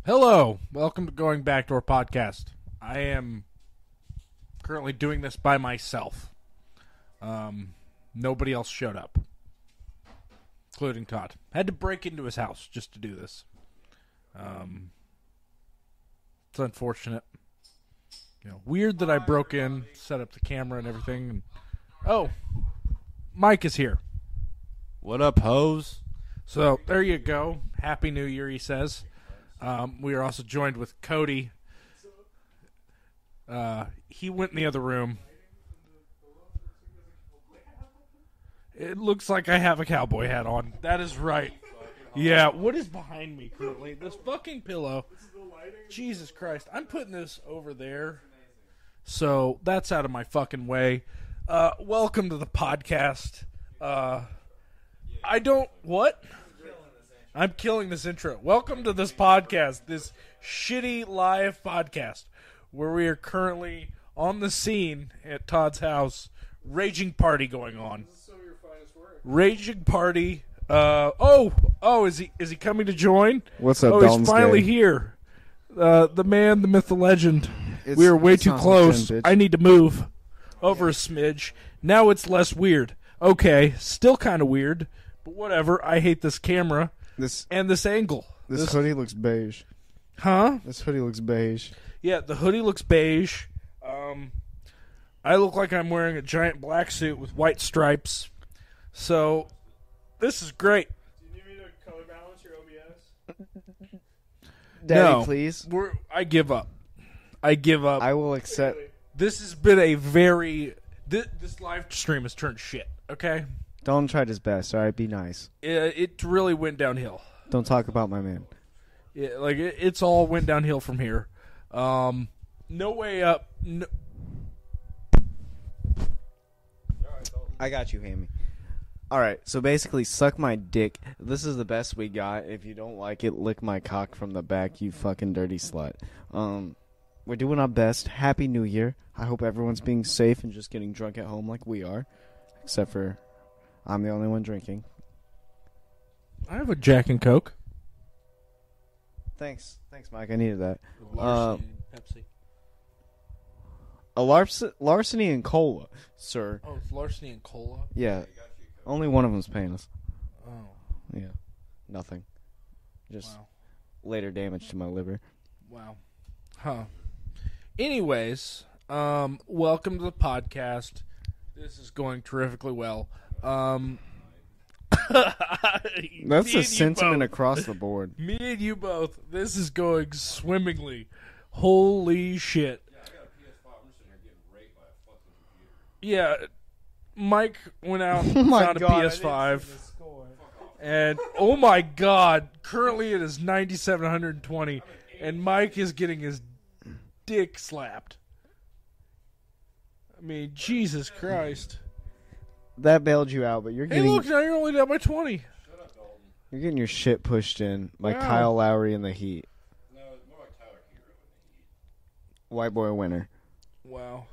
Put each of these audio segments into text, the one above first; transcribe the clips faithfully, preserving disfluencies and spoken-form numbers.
Hello, welcome to Going Backdoor Podcast. I am currently doing this by myself. Um, nobody else showed up, including Todd. Had to break into his house just to do this. Um, it's unfortunate. You know, weird that I broke in, set up the camera and everything. And, oh, Mike is here. What up, hoes? So there you go. Happy New Year, he says. Um, we are also joined with Cody. Uh, he went in the other room. It looks like I have a cowboy hat on. That is right. Yeah, what is behind me currently? This fucking pillow. Jesus Christ. I'm putting this over there. So that's out of my fucking way. Uh, welcome to the podcast. Uh, I don't... What? I'm killing this intro. Welcome to this podcast, this shitty live podcast, where we are currently on the scene at Todd's house. Raging party going on. This is some of your finest work. Raging party. Uh, oh, oh, is he is he coming to join? What's up, Oh, Dalton's he's finally gay? here. Uh, the man, the myth, the legend. It's- we are way it's too not close. ten, bitch. I need to move over a smidge. Now it's less weird. Okay, still kind of weird, but whatever. I hate this camera. This And this angle. this hoodie looks beige. Huh? This hoodie looks beige. Yeah, the hoodie looks beige. Um, I look like I'm wearing a giant black suit with white stripes. So, this is great. Do you need me to color balance your O B S? Daddy, No. please. We're, I give up. I give up. I will accept. This has been a very... This, this live stream has turned shit, okay? Dalton tried his best. All right, be nice. It, it really went downhill. Don't talk about my man. Yeah, like, it, it's all went downhill from here. Um, no way up. No, I got you, Hammy. All right, so basically, suck my dick. This is the best we got. If you don't like it, lick my cock from the back, you fucking dirty slut. Um, we're doing our best. Happy New Year. I hope everyone's being safe and just getting drunk at home like we are, except for I'm the only one drinking. I have a Jack and Coke. Thanks, thanks, Mike. I needed that. Larceny, Pepsi. A larc- larceny and cola, sir. Oh, it's larceny and cola? Yeah, only one of them's paying us. Oh, Yeah, nothing. Just wow. later damage to my liver. Wow. Huh. Anyways, um, welcome to the podcast. This is going terrifically well. Um, That's me a and you sentiment both. across the board. Me and you both. This is going swimmingly. Holy shit. Yeah, I got a P S five. I'm sitting here getting raped by a fucking computer. Yeah, Mike went out and Oh my found a God, I P didn't S five. Score. And, oh my God, currently it is ninety-seven twenty, and Mike is getting his dick slapped. I mean, Jesus Christ. That bailed you out, but you're Hey, getting look, now you're only down by twenty. Shut up, Dalton. you're getting your shit pushed in by Wow. Kyle Lowry in the Heat. No, it's more like Tyler Hero in the Heat. White boy winner. Wow.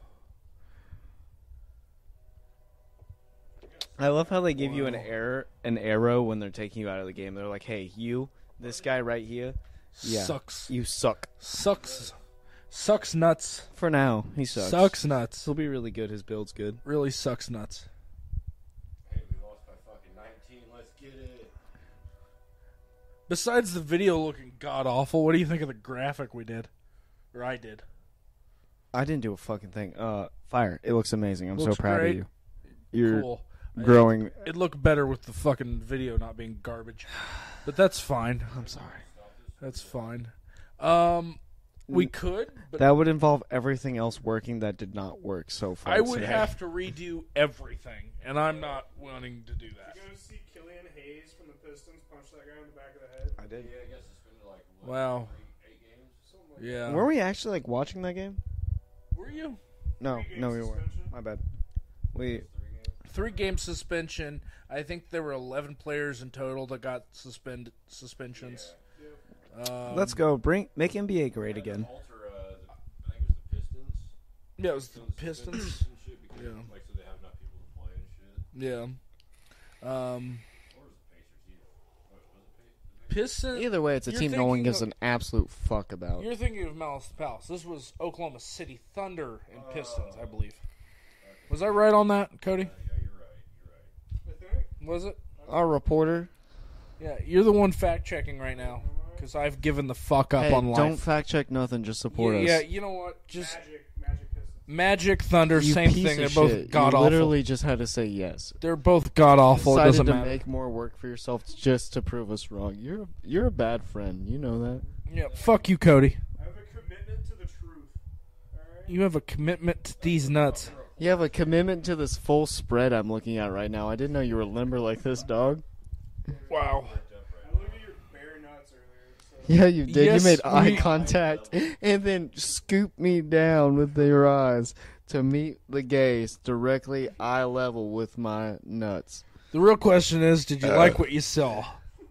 I love how they give you an error, an arrow when they're taking you out of the game. They're like, "Hey, you, this guy right here, yeah, Sucks. you suck." Sucks. Sucks nuts. For now, he sucks. Sucks nuts. He'll be really good. His build's good. Really sucks nuts. Hey, we lost by fucking nineteen. Let's get it. Besides the video looking god-awful, what do you think of the graphic we did? Or I did. I didn't do a fucking thing. Uh, fire! It looks amazing. I'm Looks so proud great. of you. You're Cool. growing. It looked better with the fucking video not being garbage. But that's fine. I'm sorry. That's fine. Um, we could, but That would involve everything else working that did not work so far. I would today. have to redo everything, and I'm not wanting to do that. You go see Killian Hayes from the Pistons punch that guy in the back of the head? I did. Yeah, I guess suspended like what, Wow. eight, eight games. Something like Yeah. Were we actually like watching that game? Were you? No, Three-game no, we weren't. suspension. My bad. We Three games. Three game suspension. I think there were eleven players in total that got suspend suspensions. Um, let's go. Bring make N B A great again. Alter, uh, the, I think it was the Pistons. Yeah, it was the Pistons Pistons. and shit because, Yeah. like, so they have enough people to play and shit. Yeah. Um, Or was it Pacers? Either. What, was it Pa- the Pistons. Either way, it's a You're team no one thinking gives of- an absolute fuck about. You're thinking of Malice at the Palace. This was Oklahoma City Thunder and Pistons, I believe. Was I right on that, Cody? Yeah, you're right. You're right. I think. Was it? Our reporter, Yeah, you're the one fact checking right now because I've given the fuck up hey, on life. don't fact check nothing. Just support yeah, us. yeah, you know what? Just Magic, Magic Pistons. Magic Thunder, You same piece thing. They're of both shit. god you awful. literally just had to say yes. They're both god awful. It Decided doesn't to matter. make more work for yourself just to prove us wrong. You're you're a bad friend. You know that. Yeah, fuck you, Cody. I have a commitment to the truth. Alright? You have a commitment to these nuts. You have a commitment to this full spread I'm looking at right now. I didn't know you were limber like this, dog. Wow. I looked at your bare nuts earlier. So. Yeah, you did. Yes, you made eye we- contact and then scooped me down with your eyes to meet the gaze directly eye level with my nuts. The real question is, did you Uh. like what you saw?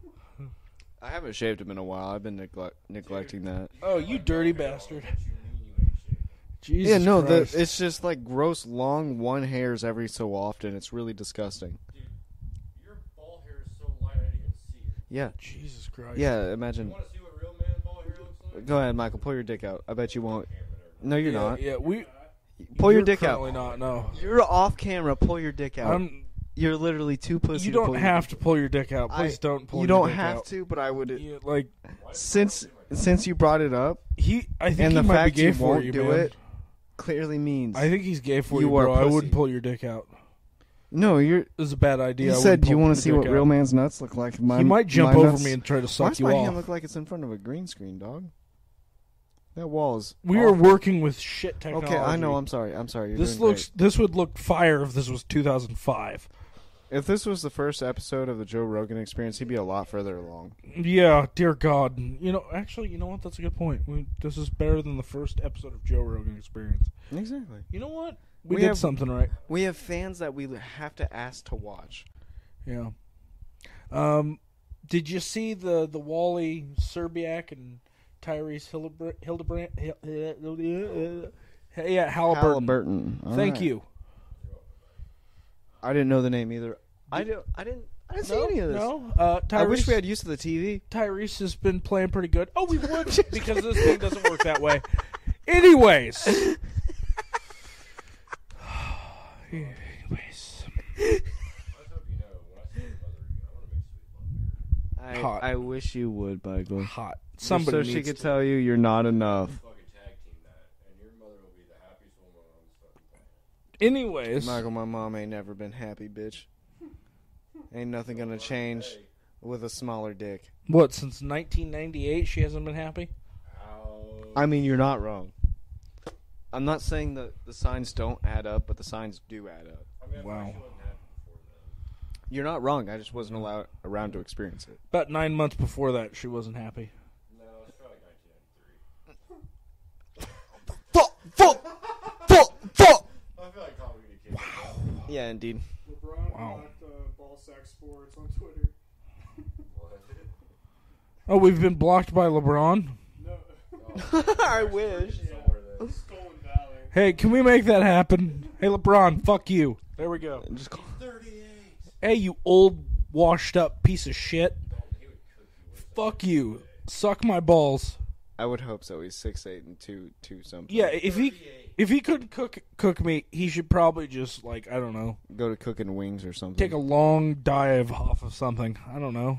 I haven't shaved him in a while. I've been negle- neglecting that. Oh, you dirty bastard. What you mean you ain't shit? Jesus yeah, no, the, Christ. it's just like gross, long one hairs every so often. It's really disgusting. Dude, your ball hair is so light I didn't even see it. Yeah, Jesus Christ. yeah. You Imagine. want to see what real man ball hair looks like? Go ahead, Michael. Pull your dick out. I bet you won't. No, you're yeah, not. Yeah, we. Pull your you're dick out. currently Not, no. You're off camera. Pull your dick out. I'm, You're literally too pussy. you to don't pull your have dick to pull your dick out. I- Please don't pull You your don't dick have out. to, but I would. Yeah, like Since since you brought it up, he, I think and he the might fact be gay you for won't you, do man. it clearly means I think he's gay for You you, are a bro. I pussy. wouldn't pull your dick out. no. You're. It was a bad idea. You I said, wouldn't "Do you pull want your to see dick what out." real man's nuts look like?" My, He might jump my over nuts- me and try to Why suck does you my off. hand look like it's in front of a green screen, dog? That wall is. We are awful. working with shit technology. Okay, I know. I'm sorry. I'm sorry. You're This doing looks. This would look fire if this was two thousand five. great. If this was the first episode of the Joe Rogan Experience, he'd be a lot further along. Yeah, dear God. You know, actually, you know what? That's a good point. We, this is better than the first episode of Joe Rogan Experience. Exactly. You know what? We, We did have- something right. We have fans that we have to ask to watch. Yeah. Um, did you see the the Wally Serbiak and Tyrese Hildebrandt? Hildebrandt Hil- yeah, Halliburton. Halliburton. All Thank right. you. I didn't know the name either. I didn't. I didn't. I didn't see No, any of this. no. Uh, Tyrese, I wish we had use of the T V. Tyrese has been playing pretty good. Oh, we would because this thing doesn't work that way. Anyways. Anyways. I hope you know when I see your mother again, I'm gonna make sweet love here. I, Hot. I wish you would, Michael. Hot. Just Somebody so she needs could to. tell you you're not enough. Fucking tag team that, and your mother will be the happiest woman on this fucking planet. Anyways. Michael, my mom ain't never been happy, bitch. Ain't nothing gonna change with a smaller dick. What, since nineteen ninety-eight she hasn't been happy? How? I mean, you're not wrong. I'm not saying that the signs don't add up, but the signs do add up. I mean, I Wow. wow. wasn't happy before then. You're not wrong. I just wasn't allowed around to experience it. About nine months before that she wasn't happy. No, it's probably nineteen ninety-three. Fuck! Fuck! Fuck! Fuck! I feel like Tommy the kid. Wow. Yeah, indeed. LeBron Wow. blocked uh, ball sack sports on Twitter. Oh, we've been blocked by LeBron? No. I wish. Somewhere there. Stolen Valley. Hey, can we make that happen? Hey, LeBron, fuck you. There we go. Just call- thirty-eight. Hey, you old, washed up piece of shit. He would cook you with Fuck you. Suck my balls. I would hope so. He's six eight and two two something. Yeah, if he if he couldn't cook cook me, he should probably just, like, I don't know, Go to cooking wings or something. take a long dive off of something. I don't know.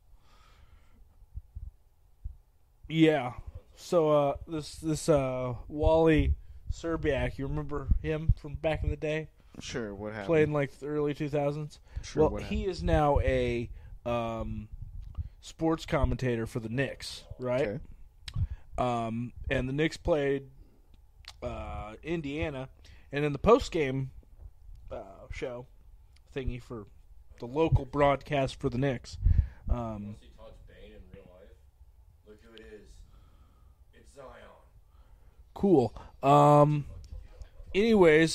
Yeah. So uh this this uh Wally Serbiak, you remember him from back in the day? Sure, what happened? Played in like the early two thousands. Sure, Well, what he is now a um sports commentator for the Knicks, right? Okay. Um and the Knicks played uh Indiana, and in the post game uh show thingy for the local broadcast for the Knicks. Um see Todd's Bane in real life. Look who it is. It's Zion. Cool. Um. Anyways,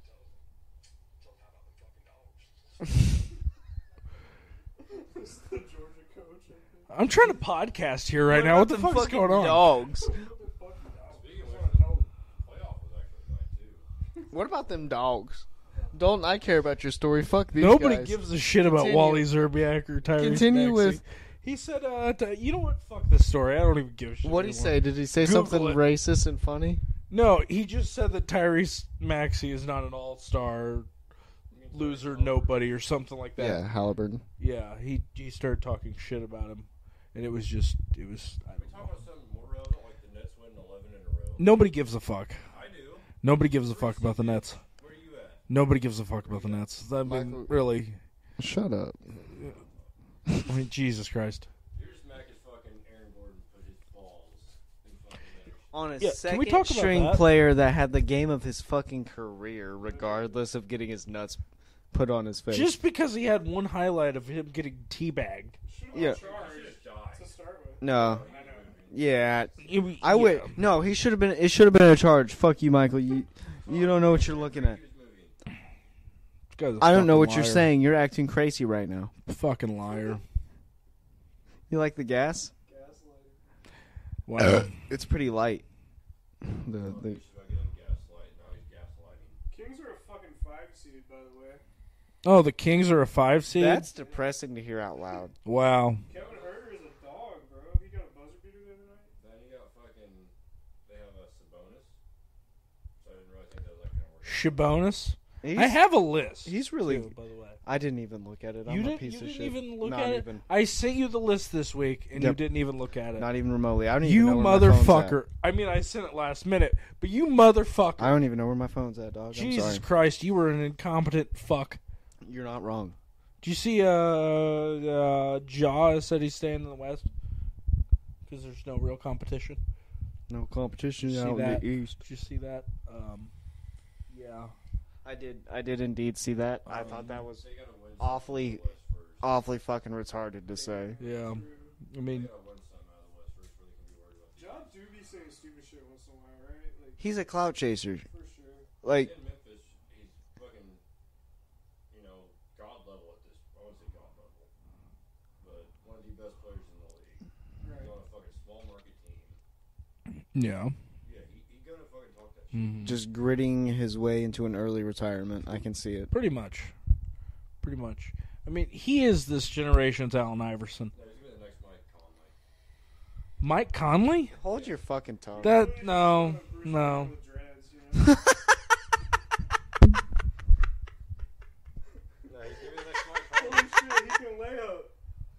This is the Georgia coach. I think. I'm trying to podcast here right now. What the fuck is going on? Dogs. Speaking of which, playoff was actually nice too. What about them dogs? Dalton, I care about your story. Fuck these Nobody guys. gives a shit about Continue. Wally Zerbiak or Tyrese Continue Maxey. with- He said, uh, to, you know what? Fuck this story. I don't even give a shit. What'd he anymore. say? Did he say Google something it. racist and funny? No, he just said that Tyrese Maxey is not an all-star loser, nobody, or something like that. Yeah, Halliburton. Yeah, he he started talking shit about him, and it was just, it was. I Can we don't talk know. about something more relevant, like the Nets win eleven in a row? Nobody gives a fuck. I do. Nobody gives a fuck about the Nets. Where are you at? Nobody gives a fuck about the Nets. I mean, Michael- really. Shut up. I mean, Jesus Christ. You're just mad 'cause fucking Aaron Gordon put his balls in fucking Nets. On a Yeah, can second we talk about string that? player that had the game of his fucking career, regardless of getting his nuts put on his face. Just because he had one highlight of him getting teabagged. Should've Yeah. been charged Should've died. to start with. no. I know. Yeah. It- I would. yeah. No, he should have been. It should have been a charge. Fuck you, Michael. You you don't know what you're looking at. He was moving. This guy's a I don't know fucking what you're liar. saying. You're acting crazy right now. Fucking liar. You like the gas? Gaslighting. Wow. It's pretty light. The He the should have given him gaslight. Now he's gaslighting. Kings are a fucking five seed, by the way. Oh, the Kings are a five seed? That's depressing to hear out loud. Wow. Kevin Herter is a dog, bro. He got a buzzer beater the other night. Then you got fucking. They have a Sabonis. So I didn't really think that was like gonna work. Shabonis? He's, I have a list. he's really. too, by the way. I didn't even look at it. I'm You a didn't, piece you of didn't shit. even look Not at even. it? I sent you the list this week, and you Yep. didn't even look at it. Not even remotely. I don't even You know where my phone's motherfucker. I mean, I sent it last minute, but you motherfucker. at. I don't even know where my phone's at, dog. I'm Jesus sorry. Christ, you were an incompetent fuck. You're not wrong. Do you see uh, uh, Ja said he's staying in the West? Because there's no real competition. No competition See out that? in the East. Did you see that? Um, yeah. I did. I did indeed see that. I Um, thought that was They gotta win awfully, something out of the West first. awfully fucking retarded to say. Yeah. I They mean, gotta win something out of the West first before they can be worried about the John do be saying stupid shit once in a while, right? Like, He's a clout chaser. for sure. Like, in Memphis, he's fucking, you know, god level at this. I wouldn't say god level, but one of the best players in the league. Right. He's on a fucking small market team. yeah. Yeah, he, he gonna fucking talk that shit. Mhm. just gritting his way into an early retirement. I can see it. Pretty much. Pretty much. I mean, he is this generation's Allen Iverson. No, he's gonna be the next Mike Conley. Mike Conley? Hold your fucking tongue. That no, Bruce no. Wayne with dreads, you know? No, he's gonna be the next Mike Conley. Holy shit, he can lay up.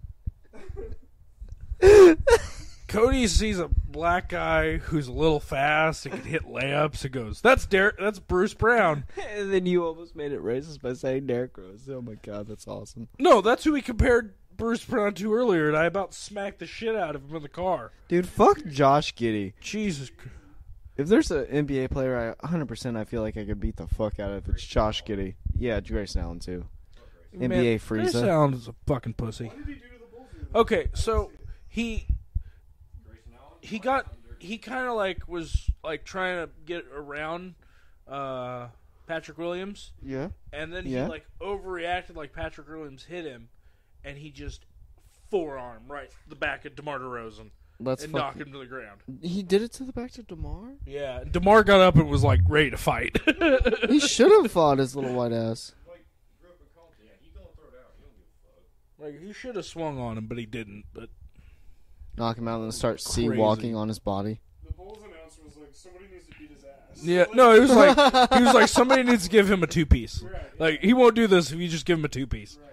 Cody sees a black guy who's a little fast and can hit layups and goes, "That's Derek. That's Bruce Brown." And then you almost made it racist by saying Derrick Rose. Oh my god, that's awesome. No, that's who he compared Bruce Brown to earlier, and I about smacked the shit out of him in the car. Dude, fuck Josh Giddey. Jesus. Christ. If there's an N B A player, I one hundred percent I feel like I could beat the fuck out of. It's Josh Giddey. Yeah, Grayson Allen too. N B A Man, Frieza. Chris Allen is a fucking pussy. What did he do to the Bulls? the other night? Okay, so he Grayson Allen. he got he kind of like was like trying to get around uh, Patrick Williams, Yeah. and then Yeah. he like overreacted like Patrick Williams hit him, and he just forearm right the back of DeMar DeRozan Let's and fuck. knocked him to the ground. He did it to the back to DeMar? Yeah, DeMar got up and was like ready to fight. He should have fought his little white ass. Like, grew up in Compton. Yeah, he gonna throw it out. He don't give a fuck. Like he should have swung on him, but he didn't. But Knock him out and start sea Crazy. walking on his body. The Bulls announcer was like, somebody needs to beat his ass. yeah, Like, no, it was like he was like somebody needs to give him a two piece. Right, Like he won't do this if you just give him a two piece. right.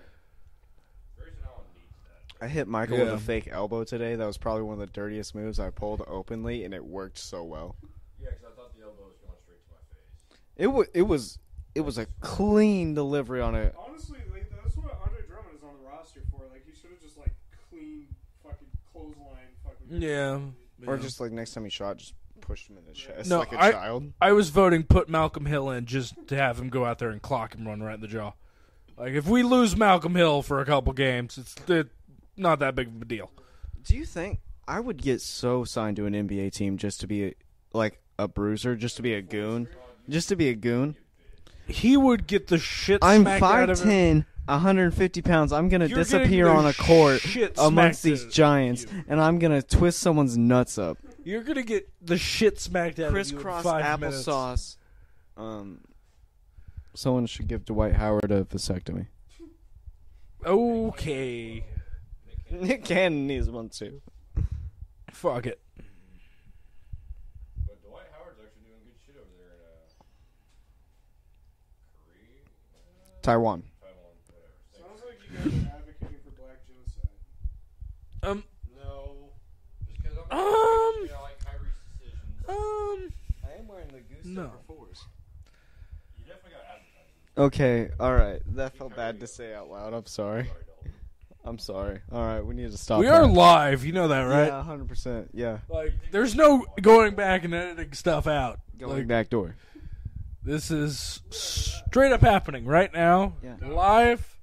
Grayson Allen needs that. I hit Michael Yeah. with a fake elbow today. That was probably one of the dirtiest moves I pulled openly, and it worked so well. Yeah, because I thought the elbow was going straight to my face. It was it was it was a clean delivery on it. Honestly, like, that's what Andre Drummond is on the roster for. Like, he should have just, like, clean fucking clothesline fucking. Yeah. Or Yeah. just like next time he shot, just pushed him in the chest No, like a I- child. I was voting put Malcolm Hill in just to have him go out there and clock him run right in the jaw. Like if we lose Malcolm Hill for a couple games, it's it, not that big of a deal. Do you think I would get so signed to an N B A team just to be a, like a bruiser, just to be a goon, just to be a goon? He would get the shit I'm smacked out five of him. ten, one hundred fifty pounds. I'm gonna You're disappear getting the on a court shit amongst smacked these out of giants, you. and I'm gonna twist someone's nuts up. You're gonna get the shit smacked out of you in Crisscross five minutes. applesauce. Um, someone should give Dwight Howard a vasectomy. Okay. Nick Cannon. Cannon needs one too. Fuck it. But Dwight Howard's actually doing good shit over there in uh, Korea, Taiwan. Taiwan, whatever. Same Sounds thing. like you guys are advocating for black genocide. Um, No, just because I'm Um, you know, like Kyrie's decisions. um, I am wearing the goose No. fours. You definitely got advertising. Okay, all right. That felt bad to say out loud. I'm sorry. Sorry, Dalton. I'm sorry. All right, we need to stop. we that. are live. You know that, right? Yeah, hundred percent. Yeah, Like, there's no going back and editing stuff out. going Like, back door. this is straight up happening right now, Yeah. live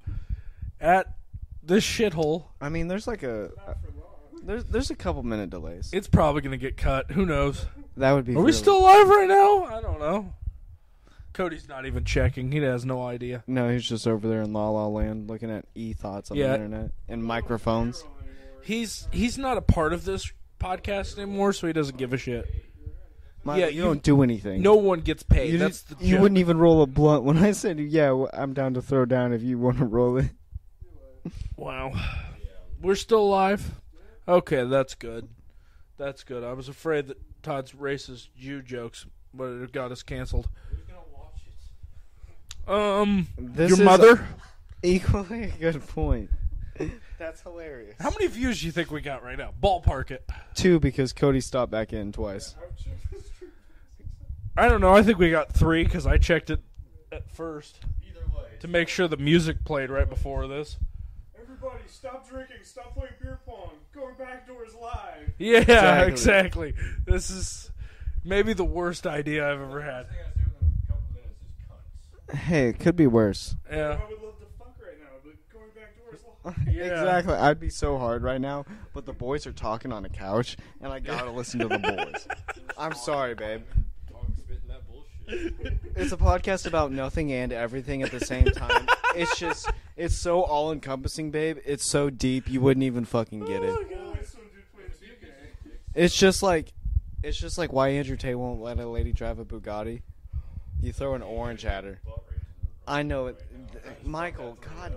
at this shithole. I mean, there's like a Not for long. there's there's a couple minute delays. It's probably gonna get cut. Who knows? That would be. Are we really- still live right now? I don't know. Cody's not even checking. He has no idea. No, he's just over there in La La Land looking at e thoughts on Yeah. the internet and microphones. Viral anymore. He's he's not a part of this podcast anymore, so he doesn't give a shit. Michael, Yeah, you, you- don't do anything. No one gets paid. you, That's didn't- the you joke. wouldn't even roll a blunt when I said, "Yeah, well, I'm down to throw down if you want to roll it." Wow. We're still live? Okay, that's good. That's good. I was afraid that Todd's racist Jew jokes would have got us canceled. Who's gonna watch it? Um, This your is mother? Equally a good point. That's hilarious. How many views do you think we got right now? Ballpark it. Two, because Cody stopped back in twice. I've checked this trip. I don't know. I think we got three because I checked it at first Either way. to make sure the music played right before this. Everybody, stop drinking. Stop playing beer pong. Going back doors live. Yeah, Exactly. exactly. This is maybe the worst idea I've ever had. The thing I say within a couple minutes is cunts. Hey, it could be worse. Yeah. I would love to fuck right now, but going back doors live. Yeah. Exactly. I'd be so hard right now, but the boys are talking on a couch, and I gotta listen to the boys. I'm sorry, babe. Talk, spitting that bullshit. It's a podcast about nothing and everything at the same time. It's just, it's so all encompassing, babe. It's so deep, you wouldn't even fucking get it. Always some dude playing two K. It's just like, it's just like why Andrew Tate won't let a lady drive a Bugatti. You throw an orange at her. Butt racing. I know it. Michael, God.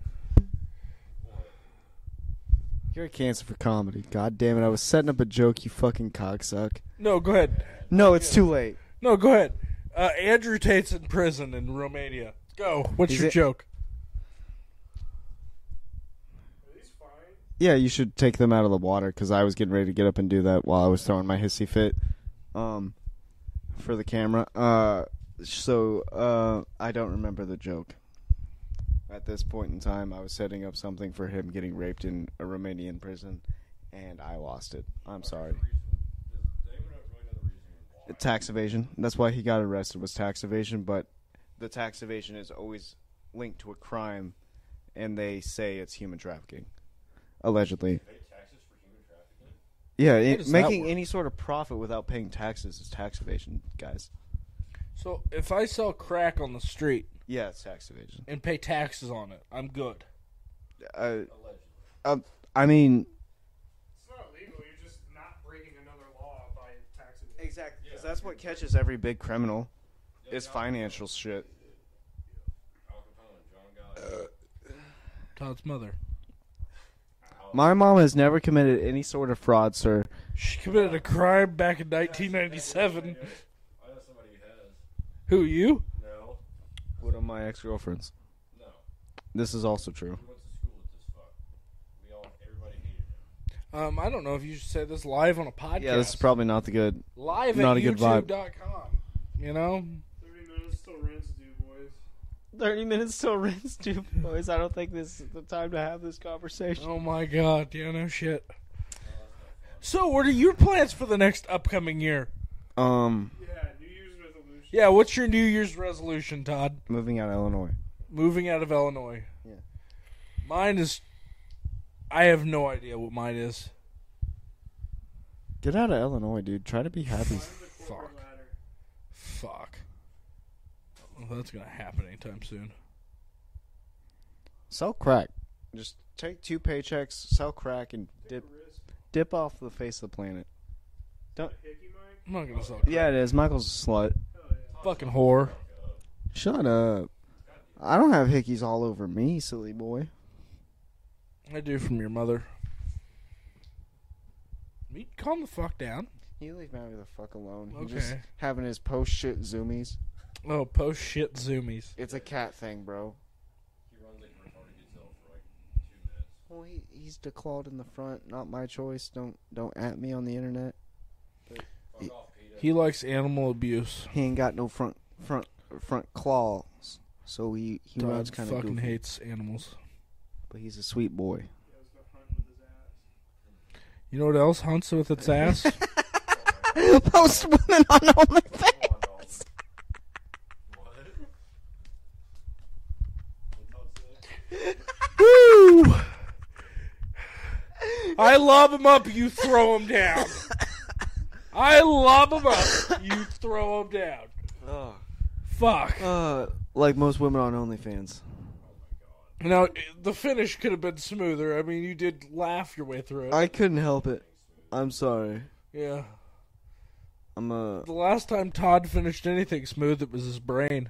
You're a cancer for comedy. God damn it. I was setting up a joke, you fucking cocksuck. No, go ahead. No, it's too late. No, go ahead. Uh, Andrew Tate's in prison in Romania. Go. What's Is your it- joke? Are these fine? Yeah, you should take them out of the water because I was getting ready to get up and do that while I was throwing my hissy fit um, for the camera. Uh, so uh, I don't remember the joke. At this point in time, I was setting up something for him getting raped in a Romanian prison, and I lost it. I'm sorry. Does anyone really know the reason why? Tax evasion. That's why he got arrested, was tax evasion, but the tax evasion is always linked to a crime, and they say it's human trafficking. Allegedly. Pay taxes for human trafficking? Yeah, How it, does that making work? any sort of profit without paying taxes is tax evasion, guys. So if I sell crack on the street Yeah, it's tax evasion. and pay taxes on it, I'm good. Uh, Allegedly. uh, I mean, It's not illegal. You're just not breaking another law by tax evasion. exactly, because Yeah. that's what catches every big criminal Yeah, is Al- financial shit. Al Capone, John Gotti. Todd's mother. My mom has never committed any sort of fraud, sir. She committed a crime back in nineteen ninety-seven. I know somebody who has. Who, you? No. One of my ex-girlfriends. No. This is also true. We went to school with this fuck. We all, everybody hated him. Um, I don't know if you should say this live on a podcast. Yeah, this is probably not the good. live not at a good vibe. YouTube dot com. You know? thirty minutes till rents due, boys. thirty minutes till rinse, dude, boys. I don't think this is the time to have this conversation. Oh my god, yeah, no shit. So, what are your plans for the next upcoming year? Um, Yeah, New Year's resolution. Yeah, what's your New Year's resolution, Todd? moving out of Illinois. Moving out of Illinois. Yeah. Mine is. I have no idea what mine is. Get out of Illinois, dude. Try to be happy. Climb the corporate Fuck. ladder. Fuck. Well, that's gonna happen anytime soon. Sell crack. Just take two paychecks, sell crack, and Take dip a risk. dip off the face of the planet. A hickey mic? I'm not gonna sell. Yeah, it is. Michael's a slut. Hell yeah. Fucking whore. Shut up. I don't have hickeys all over me, silly boy. I do from your mother. You calm the fuck down. You leave Maui the fuck alone. He's Okay. just having his post shit zoomies. Oh, post shit zoomies. It's a cat thing, bro. He runs like a retarded gazelle for like two minutes. Well, he, he's declawed in the front. Not my choice. Don't don't at me on the internet. Fuck He- off, Peter. He likes animal abuse. He ain't got no front front front claws, so he he runs Todd kind of fucking goofy. hates animals. But he's a sweet boy. He goes to hunt with his ass. You know what else hunts with its ass? Post women on OnlyFans. Come on, dog. What? What's up, Slick? Woo! I love him up, you throw him down. I love him up, you throw him down. Oh. Fuck. Uh, like most women on OnlyFans. Now, the finish could have been smoother. I mean, you did laugh your way through it. I couldn't help it. I'm sorry. yeah. I'm a. The last time Todd finished anything smooth, it was his brain.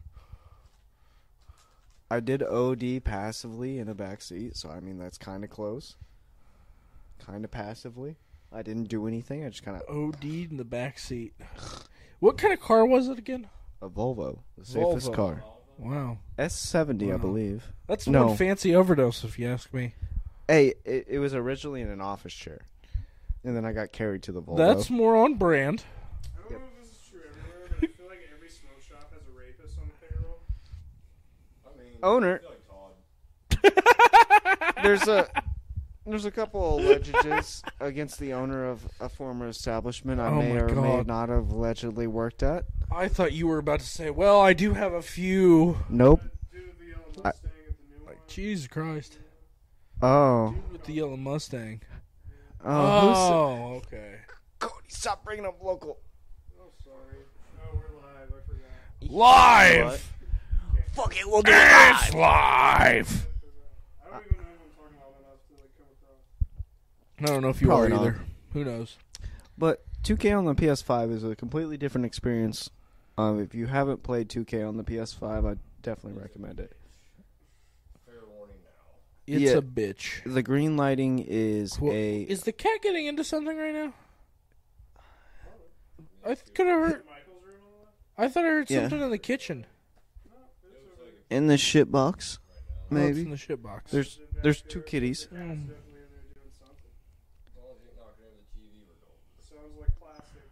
I did O D passively in a back seat, so I mean that's kind of close. Kind of passively. I didn't do anything. I just kind of O D'd in the back seat. What kind of car was it again? a Volvo, the safest Volvo. car. Wow. S seventy, I Wow. believe. That's No. one fancy overdose, if you ask me. Hey, it, it was originally in an office chair, and then I got carried to the Volvo. That's more on brand. I don't know if this is true everywhere, but I feel like every smoke shop has a rapist on the payroll. I mean, Owner. I feel like Todd. There's a there's a couple allegages against the owner of a former establishment I Oh may my or may God. not have allegedly worked at. I thought you were about to say, well, I do have a few. Nope. Dude with the yellow I- Mustang at the new one. Like, Jesus Christ. Oh. Dude with the yellow Mustang. Oh. Oh, okay. Who's, Cody, stop bringing up local. Oh, sorry. Oh, we're live. I forgot. Live! Fuck it, we'll do It's live! I don't even know if I'm talking loud enough to like come across. I don't know if you Probably are not. either. Who knows? But two K on the P S five is a completely different experience. Um, if you haven't played two K on the P S five, I definitely recommend it. Fair warning now. It's Yeah. a bitch. The green lighting is Cool. a Is the cat getting into something right now? I th- could have heard. Michael's room on the left? I thought I heard Yeah. something in the kitchen. in the shit box. Oh, it's in Maybe the shit box. there's there's two kitties. Mm. Definitely in there doing something. As long as you're knocking over the T V with all It sounds like plastic.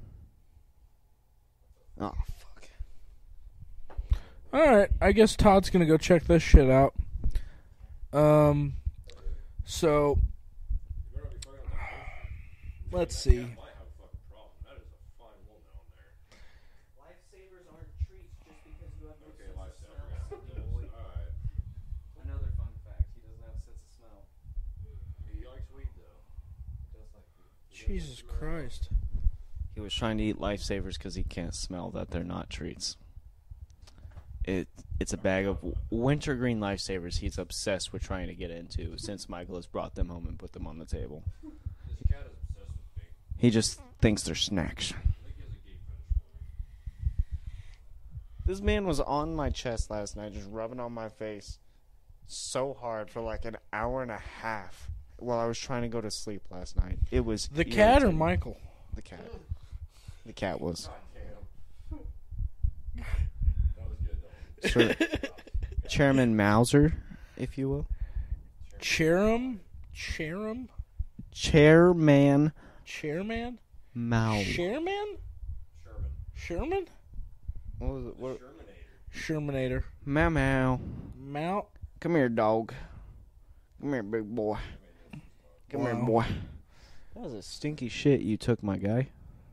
Oh fuck. All right, I guess Todd's gonna go check this shit out. Um, so You better not be fucking with that. let's see. That might have a fucking problem. That is a fine woman on there. Lifesavers aren't treats just because you have no Okay, sense of lifestyle. smell. Alright. Another fun fact: he doesn't have a sense of smell. He likes weed though. He does like food. Jesus Christ. He was trying to eat lifesavers because he can't smell that they're not treats. It it's a bag of w- wintergreen lifesavers. He's obsessed with trying to get into since Michael has brought them home and put them on the table. This cat is obsessed with me. He just thinks they're snacks. I think he has a gay fetish for me. This man was on my chest last night, just rubbing on my face so hard for like an hour and a half while I was trying to go to sleep last night. It was The cat or irritating. Michael? The cat. The cat was. God damn. That was good though. Sir, Chairman Mauser, if you will. Charum? Charum? Chairman Chairman? Mao. Chairman? Sherman. Sherman? What was it? What? Shermanator. Shermanator. Meow meow. Mount? Come here, dog. Come here, big boy. Come here, Wow. boy. That was a stinky shit you took, my guy.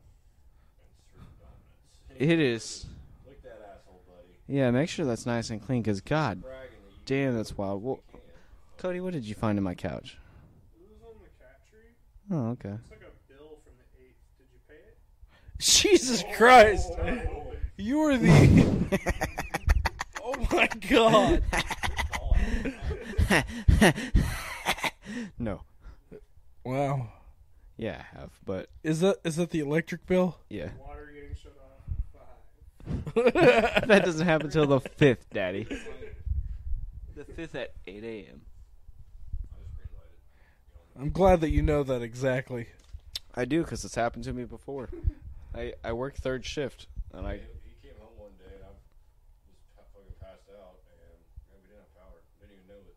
It is. Lick that asshole, buddy. Yeah, make sure that's nice and clean, because, God Bragging that you damn, that's wild. Well, Cody, what did you find in my couch? It was on the cat tree. Oh, okay. It's like a bill from the eighth. Did you pay it? Jesus Christ. You are the. Oh my god. No. Wow. Yeah, I have, but, Is that is that the electric bill? yeah. Water getting shut off. Five. That doesn't happen until the fifth, Daddy. The fifth at eight a.m. I just green lighted. I'm glad that you know that exactly. I do, because it's happened to me before. I, I work third shift, and I... He, he came home one day and I was pa- fucking passed out, and man, we didn't have power. Didn't even know it.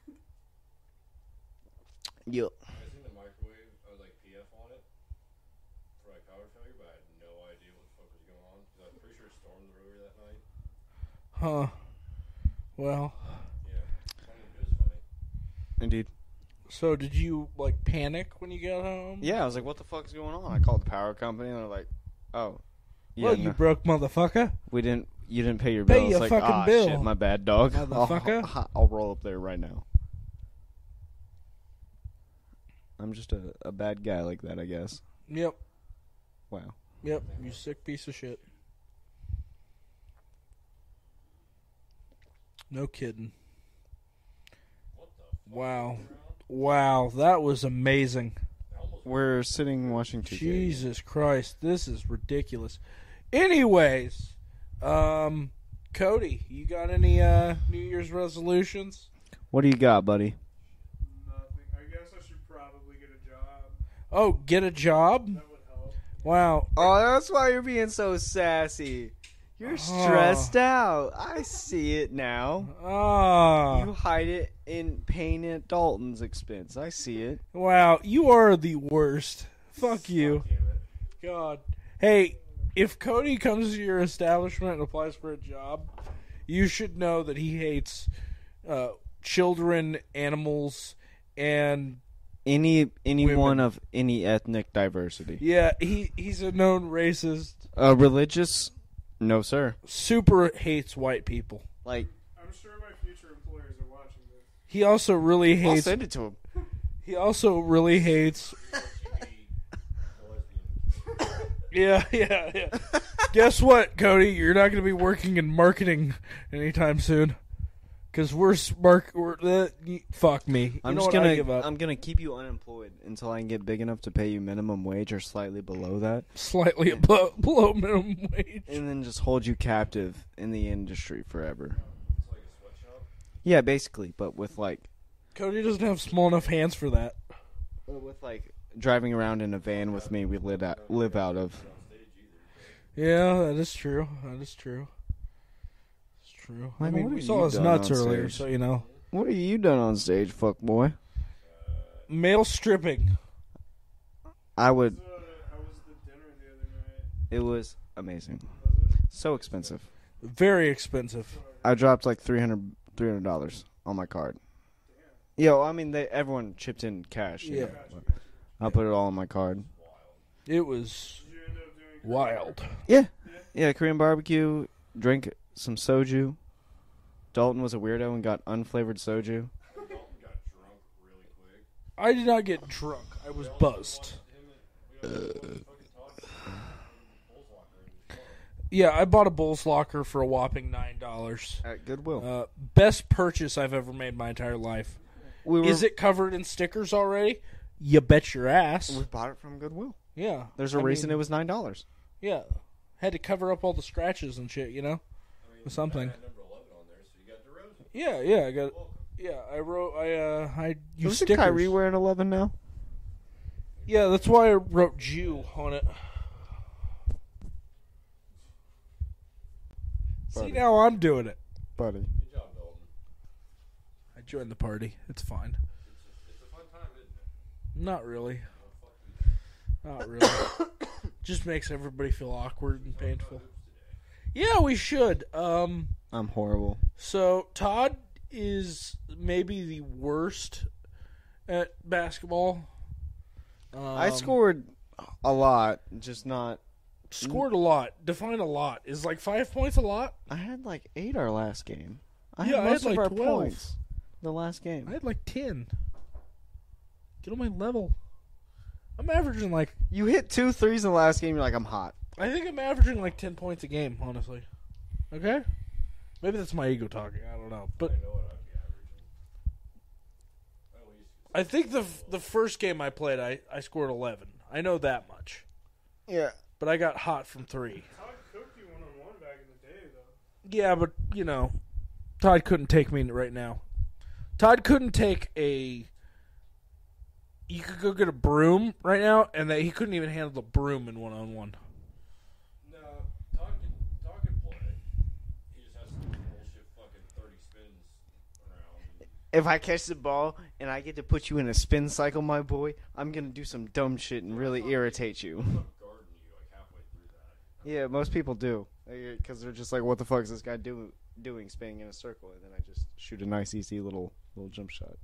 Yep. I seen the microwave. I was like P F on it for like power failure, but I had no idea what the fuck was going on. 'Cause I'm pretty sure storms were over that night. Huh. Well, Yeah, funny, it was funny. Indeed. so did you, like, panic when you got home? Yeah, I was like, what the fuck is going on? I called the power company, and they're like, oh. Yeah, Well, you no, broke motherfucker. we didn't, you didn't pay your Pay bill. It's your like, fucking ah, bill, shit, my bad, dog. motherfucker. I'll, I'll roll up there right now. I'm just a, a bad guy like that, I guess. Yep. Wow. Yep. You sick piece of shit. No kidding. What the fuck? Wow. Wow. That was amazing. We're sitting watching two K. Jesus Christ. This is ridiculous. Anyways, um, Cody, you got any uh, New Year's resolutions? What do you got, buddy? Nothing. I guess I should probably get a job. Oh, get a job? That would help. Wow. Oh, that's why you're being so sassy. You're stressed out. I see it now. Ah. You hide it in paying at Dalton's expense. I see it. Wow. You are the worst. Fuck you. Damn it. God. Hey, if Cody comes to your establishment and applies for a job, you should know that he hates uh, children, animals, and Any anyone Women. of any ethnic diversity. yeah, he he's a known racist. Uh, religious? No, sir. Super hates white people. Like, I'm sure my future employers are watching this. He also really I'll hates. send it to him. He also really hates. Yeah, yeah, yeah. Guess what, Cody? You're not going to be working in marketing anytime soon. Because we're smart. We're, uh, y- fuck me. You I'm know just what? I gonna give up. I'm gonna keep you unemployed until I can get big enough to pay you minimum wage or slightly below that, Slightly above, below minimum wage. and then just hold you captive in the industry forever. It's like a sweatshop. Yeah, basically, but with like Cody doesn't have small enough hands for that. with like driving around in a van with me, we live out live out of. Yeah, that is true. That is true. It's true. I Michael, mean, what we have saw you his done nuts on earlier, stage? so you know. What have you done on stage, fuck boy? Male stripping. I would. So, uh, how was the dinner the other night? It was amazing. Was it? So expensive. Very expensive. I dropped like three hundred three hundred dollars on my card. Yeah, well, I mean, they everyone chipped in cash. you Yeah. know, but I'll put it all on my card. It was Did you end up doing wild. Yeah, yeah. Korean barbecue. Drink some soju. Dalton was a weirdo and got unflavored soju. Dalton got drunk really quick. I did not get drunk. I was buzzed. Him and we all fucking talked. Bulls locker in his car. Yeah, I bought a Bulls locker for a whopping nine dollars. At Goodwill. Uh, best purchase I've ever made my entire life. we were, Is it covered in stickers already? You bet your ass. We bought it from Goodwill. Yeah. There's a I reason mean, it was nine dollars. Yeah. Had to cover up all the scratches and shit, you know? I mean, Or something. I had number eleven on there, so you got DeRozan. Yeah, yeah, I got Welcome. yeah, I wrote I uh I used Isn't stickers. Kyrie wearing eleven now? Yeah, that's why I wrote Jew on it. See, Buddy. now I'm doing it. Buddy. Good job, Dalton. I joined the party. It's fine. It's a, it's a fun time, isn't it? Not really. Oh, fuck you. Not really. Just makes everybody feel awkward and painful. Yeah, we should. Um I'm horrible. So Todd is maybe the worst at basketball. Um, I scored a lot, just not. scored a lot. Define a lot. Is like five points a lot? I had like eight our last game. I Yeah, had I had most like of our twelve. points the last game. I had like ten. Get on my level. I'm averaging like You hit two threes in the last game. You're like, I'm hot. I think I'm averaging like ten points a game. Honestly. Okay. Maybe that's my ego talking. I don't know, but I know what I'd be averaging. At least. I think the the first game I played, I I scored eleven. I know that much. Yeah. But I got hot from three. Todd cooked you one on one back in the day, though. Yeah, but you know, Todd couldn't take me right now. Todd couldn't take a you could go get a broom right now, and that he couldn't even handle the broom in one on one. No, Todd can, Todd can play. He just has to do bullshit fucking thirty spins around. If I catch the ball and I get to put you in a spin cycle, my boy, I'm gonna do some dumb shit and really irritate you. I'm guarding you like halfway through that. Yeah, most people do, because they're just like, "What the fuck is this guy do- doing, spinning in a circle?" And then I just shoot a nice, easy little little jump shot.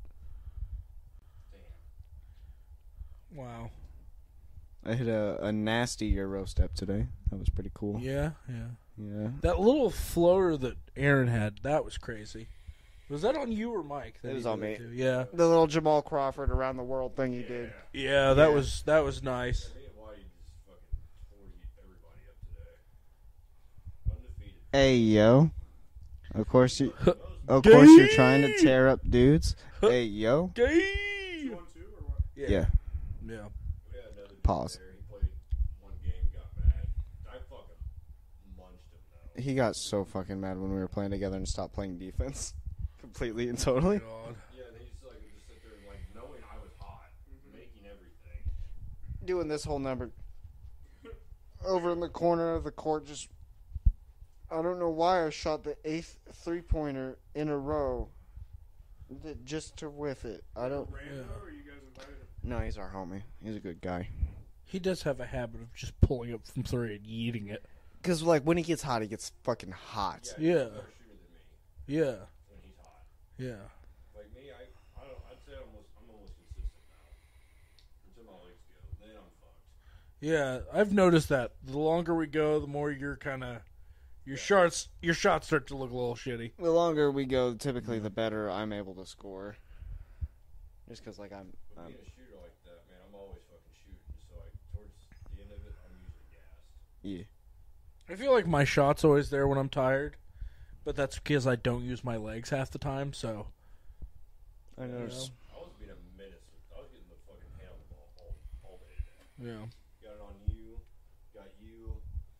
Wow. I hit a, a nasty Euro step today. That was pretty cool. Yeah, yeah. Yeah. That little floater that Aaron had, that was crazy. Was that on you or Mike? that It he was on did me. that to? Yeah. The little Jamal Crawford around the world thing he did. Yeah, that Yeah. was that was nice. Me and Whitey just fucking tore everybody up today. Undefeated. Hey yo. Of course you. Of course you're trying to tear up dudes. Hey yo. Gay! Two on two or what? Yeah. Yeah. Yeah. We had another dude Pause. there. He played one game, got mad. I fucking munched him though. He got so fucking mad when we were playing together and stopped playing defense. Completely and totally. God. Yeah, and he just like would just sit there and like knowing I was hot, making everything. Doing this whole number. Over in the corner of the court, just. I don't know why I shot the eighth three pointer in a row. th- Just to whiff it. I don't. Random Yeah. or you guys invited him? No, he's our homie. He's a good guy. He does have a habit of just pulling up from three and eating it. Because, like, when he gets hot, he gets fucking hot. Yeah, Yeah. he's a better shooter than me Yeah. when he's hot. Yeah. Like me, I, I don't. I'd say I'm almost, I'm almost consistent now. Until my legs go, then I'm fucked. Yeah, I've noticed that. The longer we go, the more you're kind of your shots your shots start to look a little shitty. The longer we go, typically, the better I'm able to score. Just because, like, I'm. But I'm being a shooter like that, man, I'm always fucking shooting. So like towards the end of it, I'm usually gassed. yeah. I feel like my shot's always there when I'm tired, but that's because I don't use my legs half the time. So I noticed. I was being a menace. I was getting the fucking hand on the ball all, all day today. yeah. Got it on you. Got you.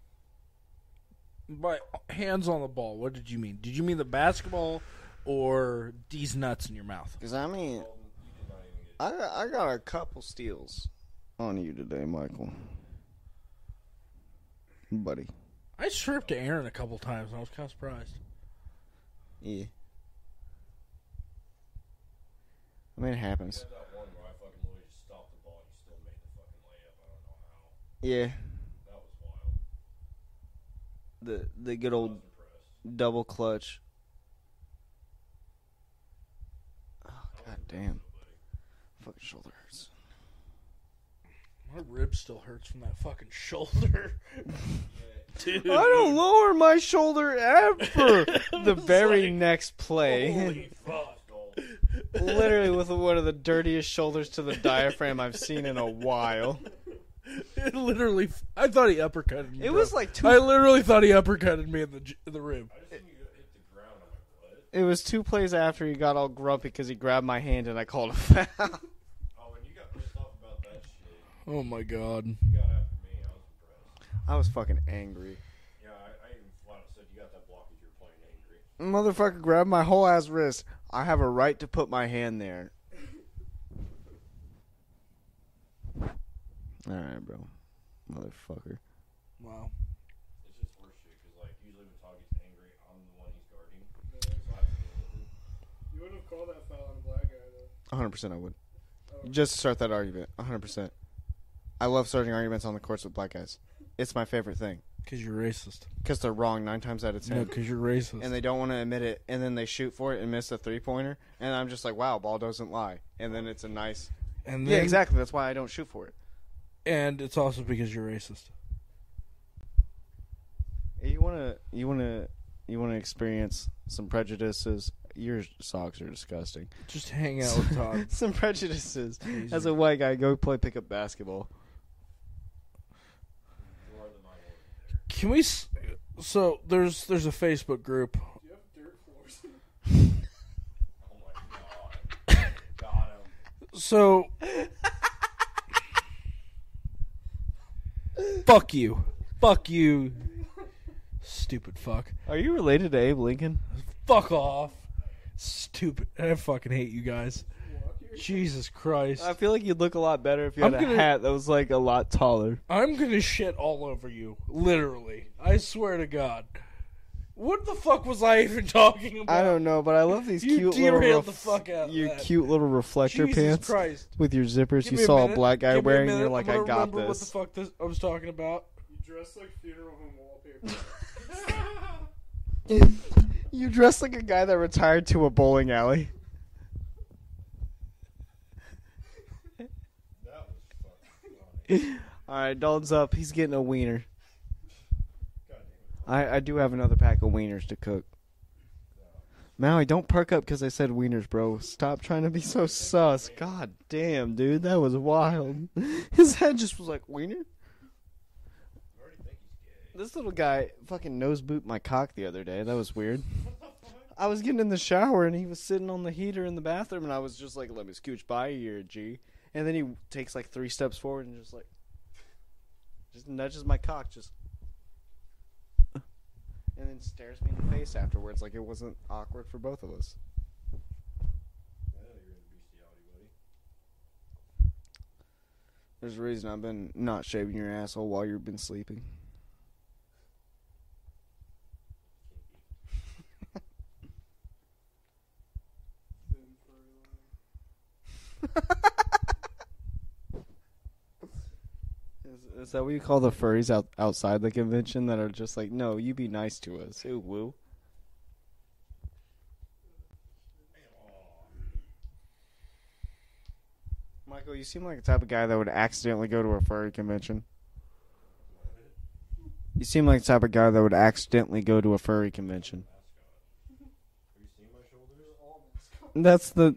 By hands on the ball, what did you mean? Did you mean the basketball or these nuts in your mouth? Because, I mean, All, you did not even get. I got, I got a couple steals on you today, Michael. Buddy. I stripped to Aaron a couple times, and I was kind of surprised. Yeah. I mean, it You happens. had that one where I fucking literally just stopped the ball and you still made the fucking layup. I don't know how. Yeah. That was wild. The the good I old was impressed. double clutch. Oh, god damn. Fucking shoulder hurts. My rib still hurts from that fucking shoulder. Dude. I don't lower my shoulder ever. The very next play. Holy fuck. Literally with one of the dirtiest shoulders to the diaphragm I've seen in a while. It literally, I thought he uppercutted me. It bro. was like two I literally thought he uppercutted me in the j- in the rib. I just seen you hit the ground. I'm like, what? It was two plays after he got all grumpy because he grabbed my hand and I called a foul. Oh, and you got pissed off about that shit. Oh my god. You got after me. I was impressed. I was fucking angry. Yeah, I, I even flat out said you got that block because you were playing angry. Motherfucker grabbed my whole ass wrist. I have a right to put my hand there. Alright, bro. Motherfucker. Wow. It's just worse shit because like usually when Todd gets angry, I'm the one he's guarding. So I have to deal with it. You wouldn't have called that foul on a black guy though. one hundred percent I would. Oh. Just to start that argument. one hundred percent. I love starting arguments on the courts with black guys. It's my favorite thing. Because you're racist. Because they're wrong nine times out of ten. No, because you're racist. And they don't want to admit it, and then they shoot for it and miss a three-pointer, and I'm just like, wow, ball doesn't lie. And then it's a nice... and Yeah, then- exactly. That's why I don't shoot for it. And it's also because you're racist. You wanna, you wanna, you wanna experience some prejudices. Your socks are disgusting. Just hang out with Todd. Some prejudices. Please. As a white guy, go play pickup basketball. You are the minority. Can we? S- so there's there's a Facebook group. Do you have dirt floors? Oh my god. Got him. So fuck you, fuck you, stupid fuck. Are you related to Abe Lincoln? Fuck off, stupid. I fucking hate you guys. Walk here? Jesus Christ. I feel like you'd look a lot better if you had I'm a gonna- hat that was like a lot taller. I'm gonna shit all over you. Literally. I swear to God. What the fuck was I even talking about? I don't know, but I love these You cute little derailed ref- the fuck out of your that. cute little reflector Jesus pants Christ. with your zippers. Give You me a saw a minute. black guy Give me a wearing, and minute. you're like, I'm I gonna got remember what the this. fuck this I was talking about. You dress like funeral home wallpaper. You dress like a guy that retired to a bowling alley. That was fucking funny. All right, Dalton's up. He's getting a wiener. God damn it. I, I do have another pack of wieners to cook. Maui, don't perk up because I said wieners, bro. Stop trying to be so sus. God damn, dude, that was wild. His head just was like, wiener? I already think he's gay. This little guy fucking nose booped my cock the other day. That was weird. I was getting in the shower and he was sitting on the heater in the bathroom and I was just like, let me scooch by you, G. And then he takes like three steps forward and just like, just nudges my cock, just. And then stares me in the face afterwards like it wasn't awkward for both of us. Yeah, you're into bestiality, buddy. There's a reason I've been not shaving your asshole while you've been sleeping. Thin furry line. Is, is that what you call the furries out, outside the convention that are just like, no, you be nice to us. Ooh, woo. Michael, you seem like the type of guy that would accidentally go to a furry convention. You seem like the type of guy that would accidentally go to a furry convention. Have you seen my shoulders? All mascots. That's the...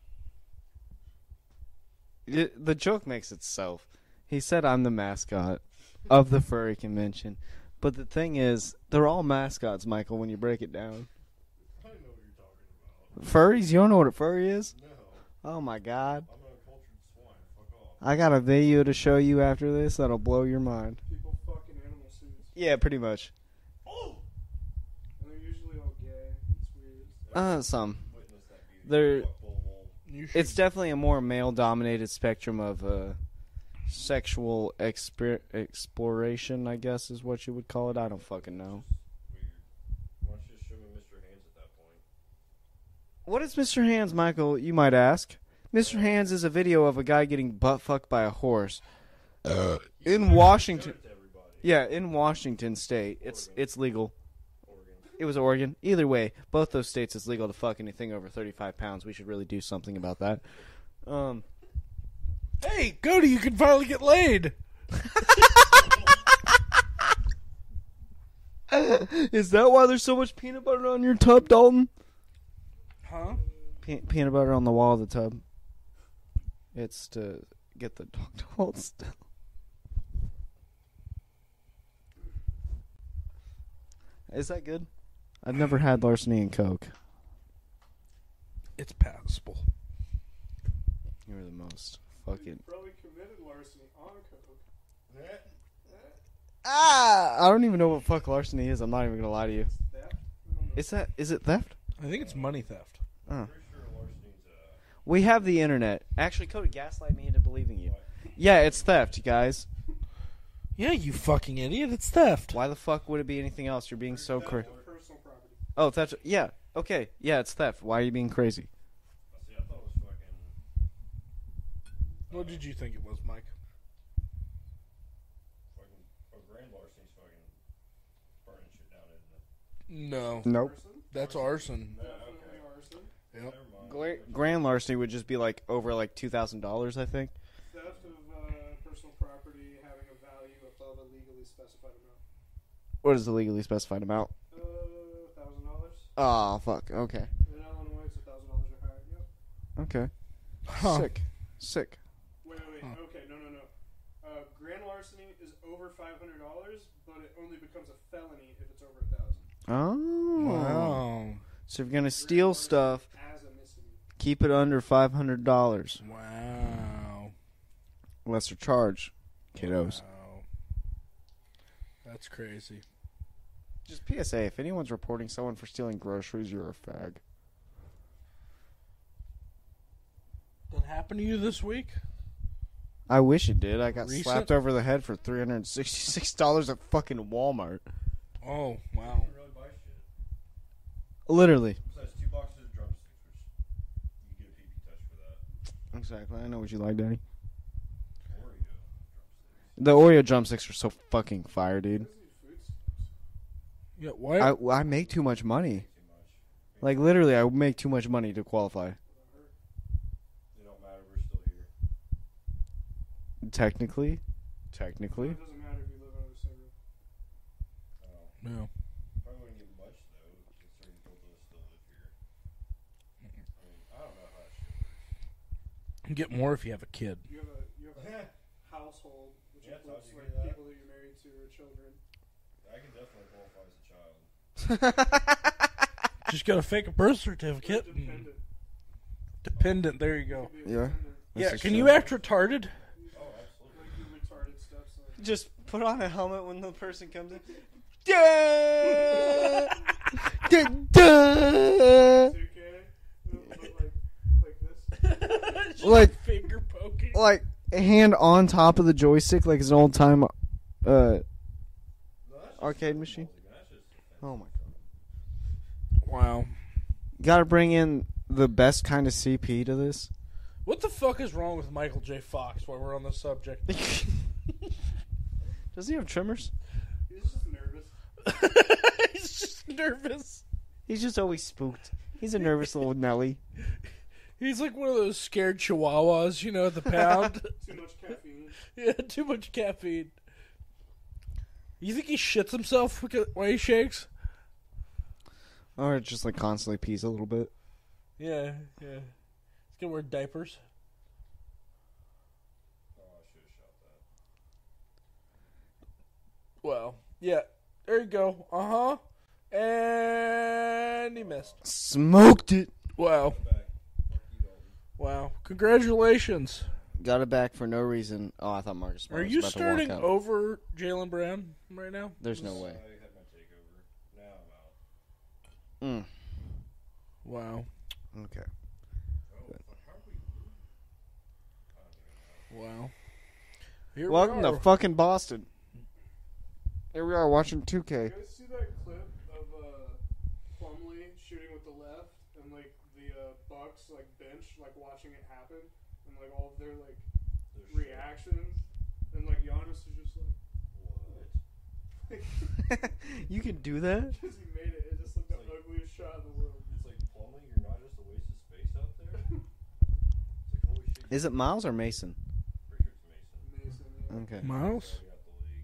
It, the joke makes itself. He said I'm the mascot of the furry convention. But the thing is, they're all mascots, Michael, when you break it down. I know what you're talking about. Furries? You don't know what a furry is? No. Oh my god. I'm a cultured swine. Fuck off. I got a video to show you after this that'll blow your mind. People fucking animal suits. Yeah, pretty much. Oh! And they're usually all gay. It's weird. Uh, some. Witness that beauty. They're- Fuck bull wool. You should, It's definitely a more male-dominated spectrum of uh, sexual exper- exploration, I guess is what you would call it. I don't fucking know. Weird. Why don't you just show me Mister Hands at that point? What is Mister Hands, Michael, you might ask? Mister Hands is a video of a guy getting butt-fucked by a horse. In Washington. Show it to everybody. Yeah, in Washington State. It's Oregon. it's legal. Oregon. It was Oregon. Either way, both those states it's legal to fuck anything over thirty-five pounds. We should really do something about that. Um, Hey, Cody, you can finally get laid. is that why there's so much peanut butter on your tub, Dalton? Huh? Pe- peanut butter on the wall of the tub. It's to get the dog to hold still. Is that good? I've never had larceny and coke. It's passable. You're the most fucking. Probably committed larceny on coke. Eh. Ah! I don't even know what fuck larceny is. I'm not even gonna lie to you. Theft? I don't know. Is that? Is it theft? I think it's money theft. Oh. Pretty sure larceny's uh. We have the internet. Actually, Cody gaslight me into believing you. Yeah, it's theft, you guys. Yeah, you fucking idiot. It's theft. Why the fuck would it be anything else? You're being so crazy. Theft of personal property. Oh, theft. Yeah. Okay. Yeah, it's theft. Why are you being crazy? See, I thought it was fucking. What did you think it was, Mike? Fucking. Oh, grand larceny's fucking. Burning shit down, isn't it? No. Nope. Arson? That's arson. Yeah, Definitely okay. arson. Yep. Never mind. Gra- grand larceny would just be like over like two thousand dollars, I think. Theft of uh, personal property having a value above a legally specified amount. What is the legally specified amount? Uh, thousand dollars. Oh fuck. Okay. In Illinois, it's a thousand dollars or higher. Yep. Okay. Huh. Sick. Sick. Wait, wait, wait. Huh. Okay, no, no, no. Uh, grand larceny is over five hundred dollars, but it only becomes a felony if it's over a thousand. Oh. Wow. So if you're gonna steal stuff, As a misdemeanor. keep it under five hundred dollars. Wow. Lesser charge, kiddos. Wow. That's crazy. Just P S A: if anyone's reporting someone for stealing groceries, you're a fag. That happen to you this week? I wish it did. I got Recent? slapped over the head for three hundred and sixty-six dollars at fucking Walmart. Oh, You wow. don't really buy shit. Literally. Besides two boxes of drumsticks, which you get a pee pee touch for that. Exactly. I know what you like, Daddy. Oreo drumsticks. The Oreo drumsticks are so fucking fire, dude. Yeah, why? I I make too much money. Too much. Like literally, I make too much money to qualify. It don't matter. We're still here. Technically, technically. It doesn't matter if you live under the same roof. Oh. no. Probably wouldn't get much though, considering both of us still live here. I mean, I don't know how that shit works. You get more if you have a kid. You have a you have a household, which Yeah, includes Todd, you like hear that? people that you're married to or children. I can definitely qualify as a child. Just gotta fake a birth You're certificate. and- dependent. Dependent, there you go. You can be a Yeah. dependent. This Yeah, is can true. you act retarded? Oh, absolutely. Like do retarded steps. Like, Just put on a helmet when the person comes in. Yeah. Da-da. two K, like like this. Just Like- finger poking. Like hand on top of the joystick, like it's an old time uh, No, that's just arcade football, machine. dude. That's just defense. Oh my god! Wow. Got to bring in the best kind of C P to this. What the fuck is wrong with Michael J. Fox while we're on the subject? Does he have trimmers? He's just nervous. He's just nervous. He's just always spooked. He's a nervous little Nelly. He's like one of those scared chihuahuas, you know, at the pound. Too much caffeine. Yeah, too much caffeine. You think he shits himself while he shakes? Or just like constantly pees a little bit. Yeah, yeah. He's gonna wear diapers. Oh, I should have shot that. Well, yeah. There you go. Uh huh. And he missed. Smoked it. Wow. Back. Fuck you, Dalton. Wow. Congratulations. Got it back for no reason. Oh, I thought Marcus Smart Are was you about to walk starting out. over Jalen Brown right now? There's no way. I had my takeover. Now I'm out. Mm. Wow. Okay. Oh, fuck, how are we? I don't even know. Wow. Here Welcome we to are. fucking Boston. Here we are watching two K. You guys see that clip of uh, Plumlee shooting with the left and like the uh, Bucks like bench like watching it happen and like all of their like There's reactions and like Giannis is just like What? You can do that? because he made it. It just looked the ugliest shot in the world. It's like Plumlee, you're not just a waste of space out there. It's like holy shit. Is it Miles or Mason? Richards Mason. Mason, yeah. Okay. Miles? Already got the league.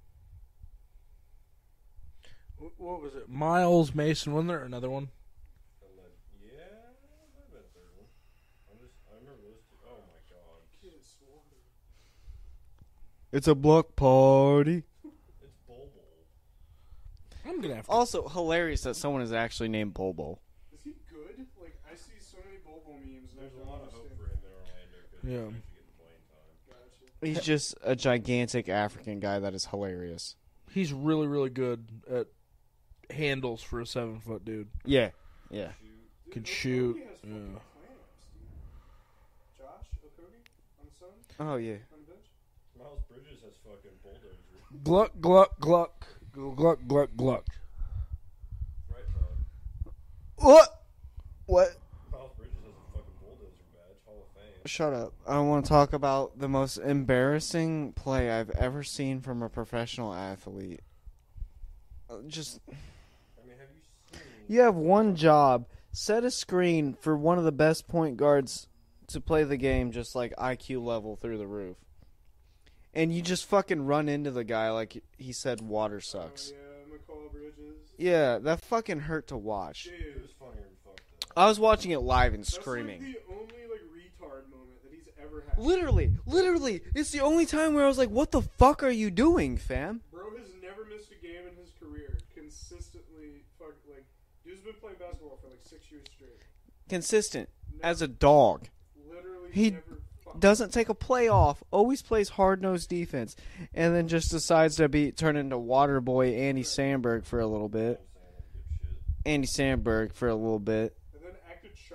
Wh- What was it? Miles Mason. Wasn't there another one? And then, yeah, that might have been a third one. I'm just, I remember those two. Oh my god. Kid is swarming. It's a block party. It's Bol Bol. I'm gonna have to. Also, hilarious that someone is actually named Bobo. Is he good? Like I see so many Bobo memes. and I There's a don't lot of hope understand. for him in Orlando because Yeah. he's actually getting playing time. Gotcha. He's just a gigantic African guy that is hilarious. He's really, really good at handles for a seven foot dude. Yeah. Yeah. Dude, Can Okogie shoot, has fucking yeah. clamps, dude. Josh Okogie on the sun Oh, yeah. on the bench. Miles Bridges has fucking bulldozer. Gluck, gluck, gluck. Gluck, gluck, gluck. Right, Todd? What? What? Miles Bridges has a fucking bulldozer badge. Hall of Fame. Shut up. I want to talk about the most embarrassing play I've ever seen from a professional athlete. Uh, Just, I mean, have you seen? you have one job. Set a screen for one of the best point guards to play the game just like I Q level through the roof. And you just fucking run into the guy like he said water sucks. Oh, yeah, McCall Bridges. Yeah, that fucking hurt to watch. It Dude, was funnier than fuck though. I was watching it live and that's screaming. like the only like retard moment that he's ever had. Literally, literally, it's the only time where I was like, what the fuck are you doing, fam? Bro has never missed a game in his career. Consistently, fuck, like dude's been playing basketball for like six years straight. Consistent. Never, As a dog. literally, he never fuck- Doesn't take a play off. Always plays hard-nosed defense. And then just decides to be turn into water boy Andy Sandberg for a little bit. I'm saying, I don't give a shit. Andy Sandberg for a little bit. And then acted shocked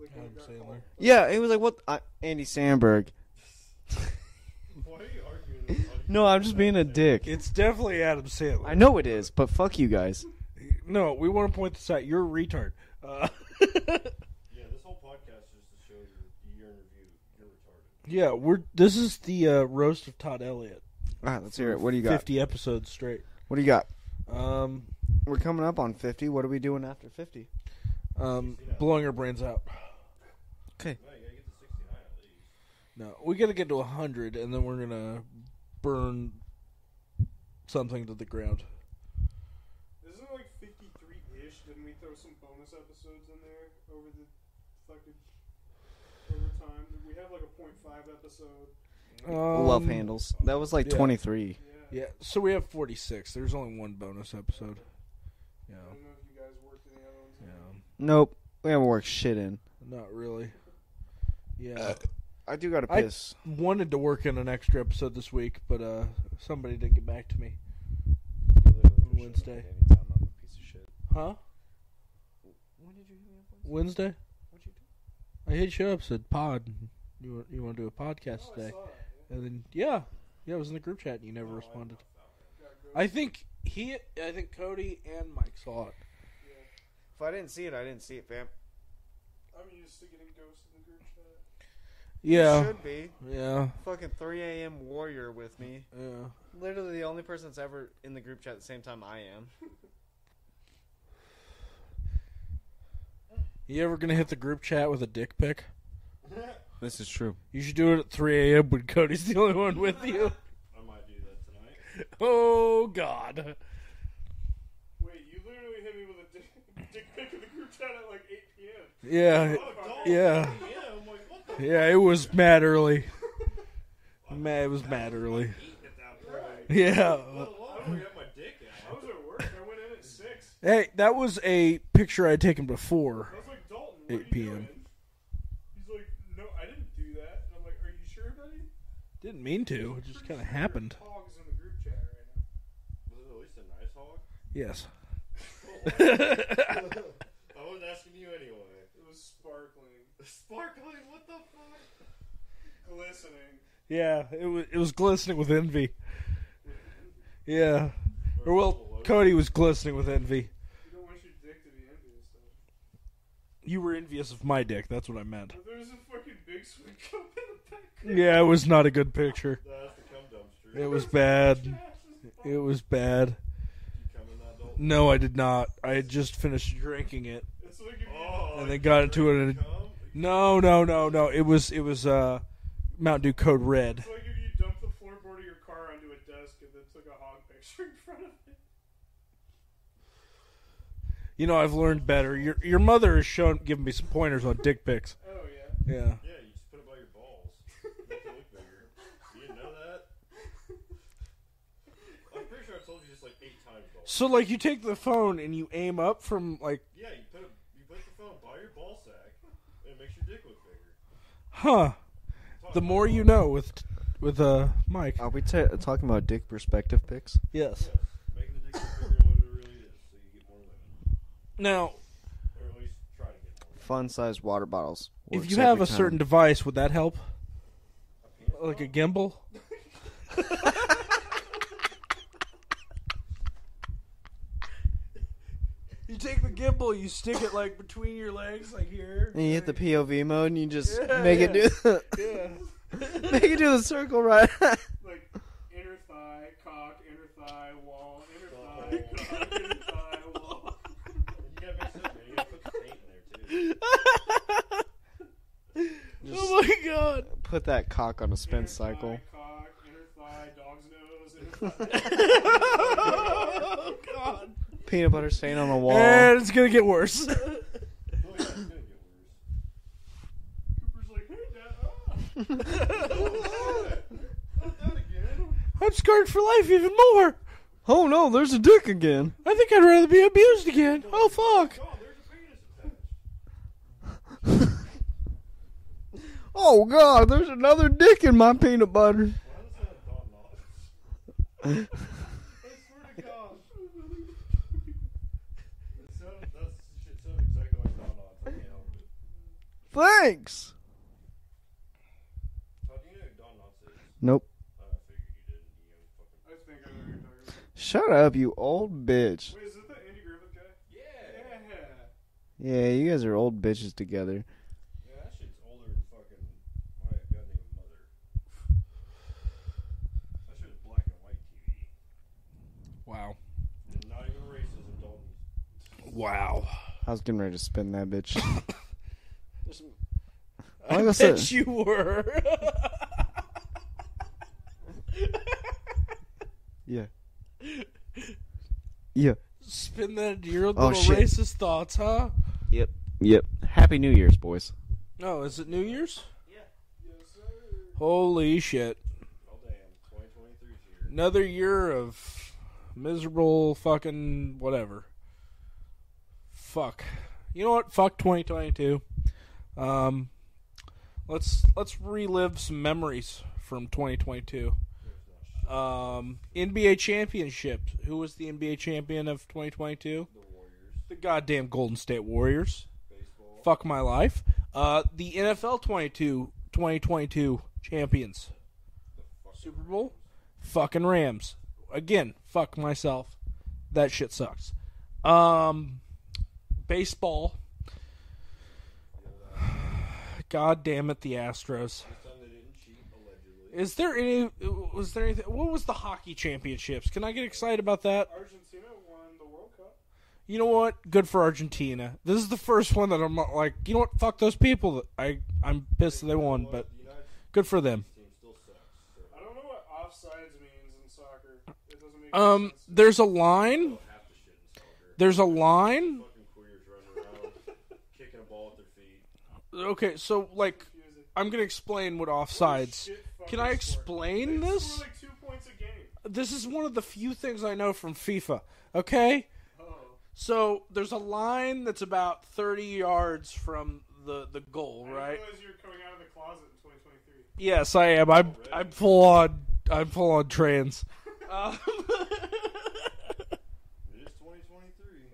Like when Adam it got Sandler. called. Yeah, he was like, "What?" Uh, Andy Samberg. Why are you arguing? with- No, I'm just being a dick. It's definitely Adam Sandler. I know it is, but fuck you guys. No, we want to point this out. You're a retard. Uh, Yeah, this whole podcast is to show your year in review. You're retarded. yeah, we're. This is the uh, roast of Todd Elliott. All right, let's hear it. What do you got? Fifty episodes straight. What do you got? Um, We're coming up on fifty. What are we doing after fifty? um, blowing our brains out. Okay. No, you gotta get to sixty-nine at least. No, we got to get to a hundred, and then we're gonna burn something to the ground. Isn't it like fifty-three-ish? Didn't we throw some bonus episodes in there over the fucking over time? Did we have like a point five episode? Um, Love handles. That was like yeah. twenty-three. Yeah. Yeah, so we have forty-six. There's only one bonus episode. Yeah, I don't know if you guys worked any other ones. in. yeah, Nope. We haven't worked shit in. not really. Yeah, Uh, I do gotta I- piss. wanted to work in an extra episode this week, but uh, somebody didn't get back to me. Wednesday. Anytime I'm a piece of shit. Huh? When did you hit me up? Wednesday? What'd you do? I hit you up, said pod. You want, you want to do a podcast Oh, I today? saw that. Yeah. And then yeah, yeah, it was in the group chat, and you never Oh, I responded. Got good. I think he, I think Cody and Mike saw it. Yeah. If I didn't see it, I didn't see it, fam. I'm used to getting ghosted in the group chat. Yeah, Should be. yeah, Fucking three a.m. warrior with me. yeah. Literally the only person that's ever in the group chat at the same time I am. You ever gonna hit the group chat with a dick pic? This is true. You should do it at three a.m. when Cody's the only one with you. I might do that tonight. Oh God. Wait, you literally hit me with a dick, dick pic in the group chat at like eight p.m. Yeah, Oh, dog. yeah, Yeah, I'm like, what the yeah. It was mad early. Mad, it was mad early. Eight at that point. Yeah. Let alone I got my dick I out. was at work. I went in at six. Hey, that was a picture I had taken before. I was like, Dalton, what eight are you p.m. doing? He's like, no, I didn't do that. And I'm like, are you sure, buddy? Didn't mean to. It just kind of Pretty sure happened. your hog is in the group chat right now. Was it at least a nice hog? Yes. I wasn't asking you anyway. It was sparkling, Sparkling, what the fuck? glistening. Yeah, it was. It was glistening with envy. Yeah. Or well, Cody was glistening with envy. You don't want your dick to be envious, though. You were envious of my dick. That's what I meant. But there's a fucking big sweet cup in the background. Yeah, it was not a good picture. That's the cum dumpster. It was bad. Trash as fuck. It was bad. Did you come in that Dalton? No, I did not. I had just finished drinking it. It's like if you, Oh, And they you got into it drank and- cum? No, no, no, no. It was. It was. Uh, Mountain Dew Code Red. it's like if you dump the floorboard of your car onto a desk and then took a hog picture in front of it. You know, I've learned better. Your your mother has shown, given me some pointers on dick pics. Oh yeah. Yeah. Yeah, you just put it by your balls. Make it look bigger. You didn't know that? I'm pretty sure I told you this like eight times. Dalton. So, like, you take the phone and you aim up from like, Yeah, you put a, you put the phone by your ball sack, and it makes your dick look bigger. huh? The more you know with with uh Mike. Are we t- talking about dick perspective pics? Yes. Yes, making the dick look bigger than what it really is, so you get more women, Now, or at least try to get more. Fun-sized water bottles. if Works you have every a certain time. device, would that help? A penis Like a ball? gimbal? You take the gimbal, you stick it like between your legs, like here. And you hit the P O V mode and you just Yeah, make it yeah. do Yeah. make it do the circle right. Like inner thigh, cock, inner thigh, wall, inner thigh, Oh. cock, inner thigh, wall. You gotta mix it up, man. You gotta put the paint in there too. Oh my god. Put that cock on a spin Inner cycle. Thigh, cock, inner thigh, dog's nose, inner thigh. Oh god. Peanut butter stain on the wall. And it's gonna get worse. Oh yeah, it's gonna get worse. Cooper's like, hey, Dad. Ah. Not that again. I'm scarred for life even more. Oh no, there's a dick again. I think I'd rather be abused again. Oh fuck. God, there's a penis attached. Oh god, there's another dick in my peanut butter. Why does that have Don Knotts? I swear to God. It sounded, that shit sounded exactly like Don Knotts. I can't help it. Thanks. How do you know who Don Knotts is? Nope. I figured you didn't. You know, fucking. I think I know who you're talking about. Shut up, you old bitch. Wait, is it the Andy Griffith guy? Yeah. Yeah. Yeah, you guys are old bitches together. Yeah, that shit's older than fucking my goddamn mother. That shit is black and white T V. Wow. And not even racism, Dalton. Wow. I was getting ready to spin that bitch. I Like I bet said- you were. Yeah. Yeah. Spin that into your Oh, little shit. racist thoughts, huh? Yep. Yep. Happy New Year's, boys. No, is it New Year's? Yes, sir. Holy shit. Oh damn, twenty twenty-three's here. Another year of miserable fucking whatever. Fuck. You know what? Fuck twenty twenty-two. Um, let's let's relive some memories from twenty twenty-two. Um, N B A championship. Who was the N B A champion of twenty twenty-two? The Warriors, The goddamn Golden State Warriors. baseball. Fuck my life. Uh, the N F L twenty-two, twenty twenty-two champions. The fucking Super Bowl? Fucking Rams. Again, fuck myself. That shit sucks. Um, baseball. God damn it, the Astros. This time they didn't cheat, allegedly. Is there any? Was there anything? What was the hockey championships? Can I get excited about that? Argentina won the World Cup. You know what? Good for Argentina. This is the first one that I'm not like. You know what? Fuck those people. I I'm pissed that they won, but The United good for them. States team still sucks. So I don't know what offsides means in soccer. It doesn't make Um, sense. there's a line. half the shit in soccer. There's a line. Fucking queers running around, kicking a ball at their feet. Okay, so like, Confusing. I'm gonna explain what What a offsides. shit fucking Can I sport. explain They this? score like two points a game. This is one of the few things I know from FIFA. Okay, Oh. so there's a line that's about thirty yards from the the goal, I right? didn't realize you were coming out of the closet in twenty twenty-three. Yes, I am. I'm I'm full on. I'm full on trans. Um, It is twenty twenty-three.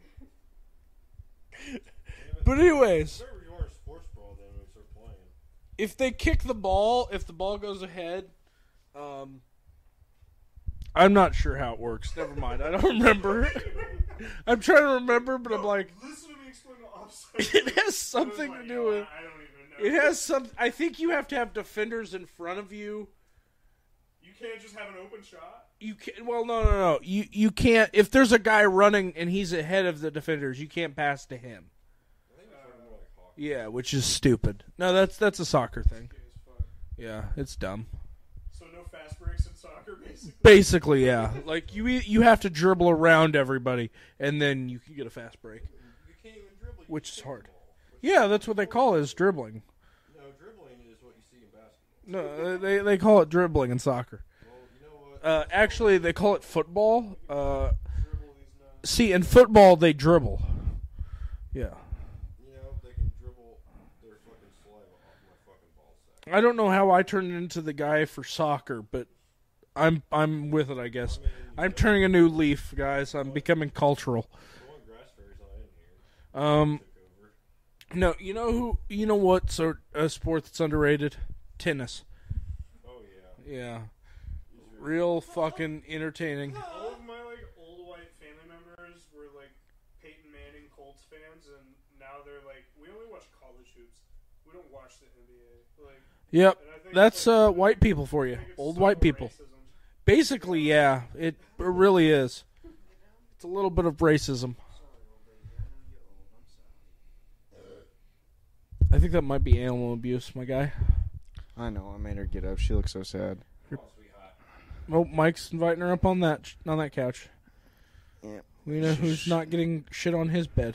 but anyways, Start reviewing our sports ball then when we start playing. if they kick the ball, if the ball goes ahead, um, I'm not sure how it works. Never mind. I don't remember. I'm trying to remember, but I'm like, Listen to me explain the offside. it has I was something like, to yo, do with. I don't even know. It has some. I think you have to have defenders in front of you. You can't just have an open shot. You can. Well, no, no, no. You you can't. If there's a guy running and he's ahead of the defenders, you can't pass to him. I think it's sort of more like hockey. Yeah, which is stupid. No, that's that's a soccer thing. Okay, as fuck. Yeah, it's dumb. So no fast breaks in soccer, basically. Basically, yeah. Like you you have to dribble around everybody, and then you can get a fast break. You can't even dribble. You Which just is kick hard. the ball. Which- Yeah, that's what they call it, is dribbling. No, dribbling is what you see in basketball. No, they they call it dribbling in soccer. Well, you know what? Uh, actually, they call it football. Uh, Dribble these nuts. see, in football, they dribble. Yeah. You know, they can dribble their fucking saliva off my fucking ball sack. I don't know how I turned into the guy for soccer, but I'm I'm with it, I guess. I mean, I'm turning a new leaf, guys. I'm becoming cultural. the one grass fairy's not in here. Um, Took over. no, you know who? You know what? So a sport that's underrated, tennis. Oh yeah. Yeah, real fucking entertaining. All of my like old white family members were like Peyton Manning Colts fans, and now they're like, we only watch college hoops. We don't watch the N B A. Like, Yep, and I think that's like, uh I white people for you, think it's old subtle white people. racism. Basically, yeah, it, it really is. It's a little bit of racism. I think that might be animal abuse, my guy. I know. I made her get up. She looks so sad. Come on, sweetheart. Oh, Mike's inviting her up on that on that couch. Yeah. We know who's not getting shit on his bed.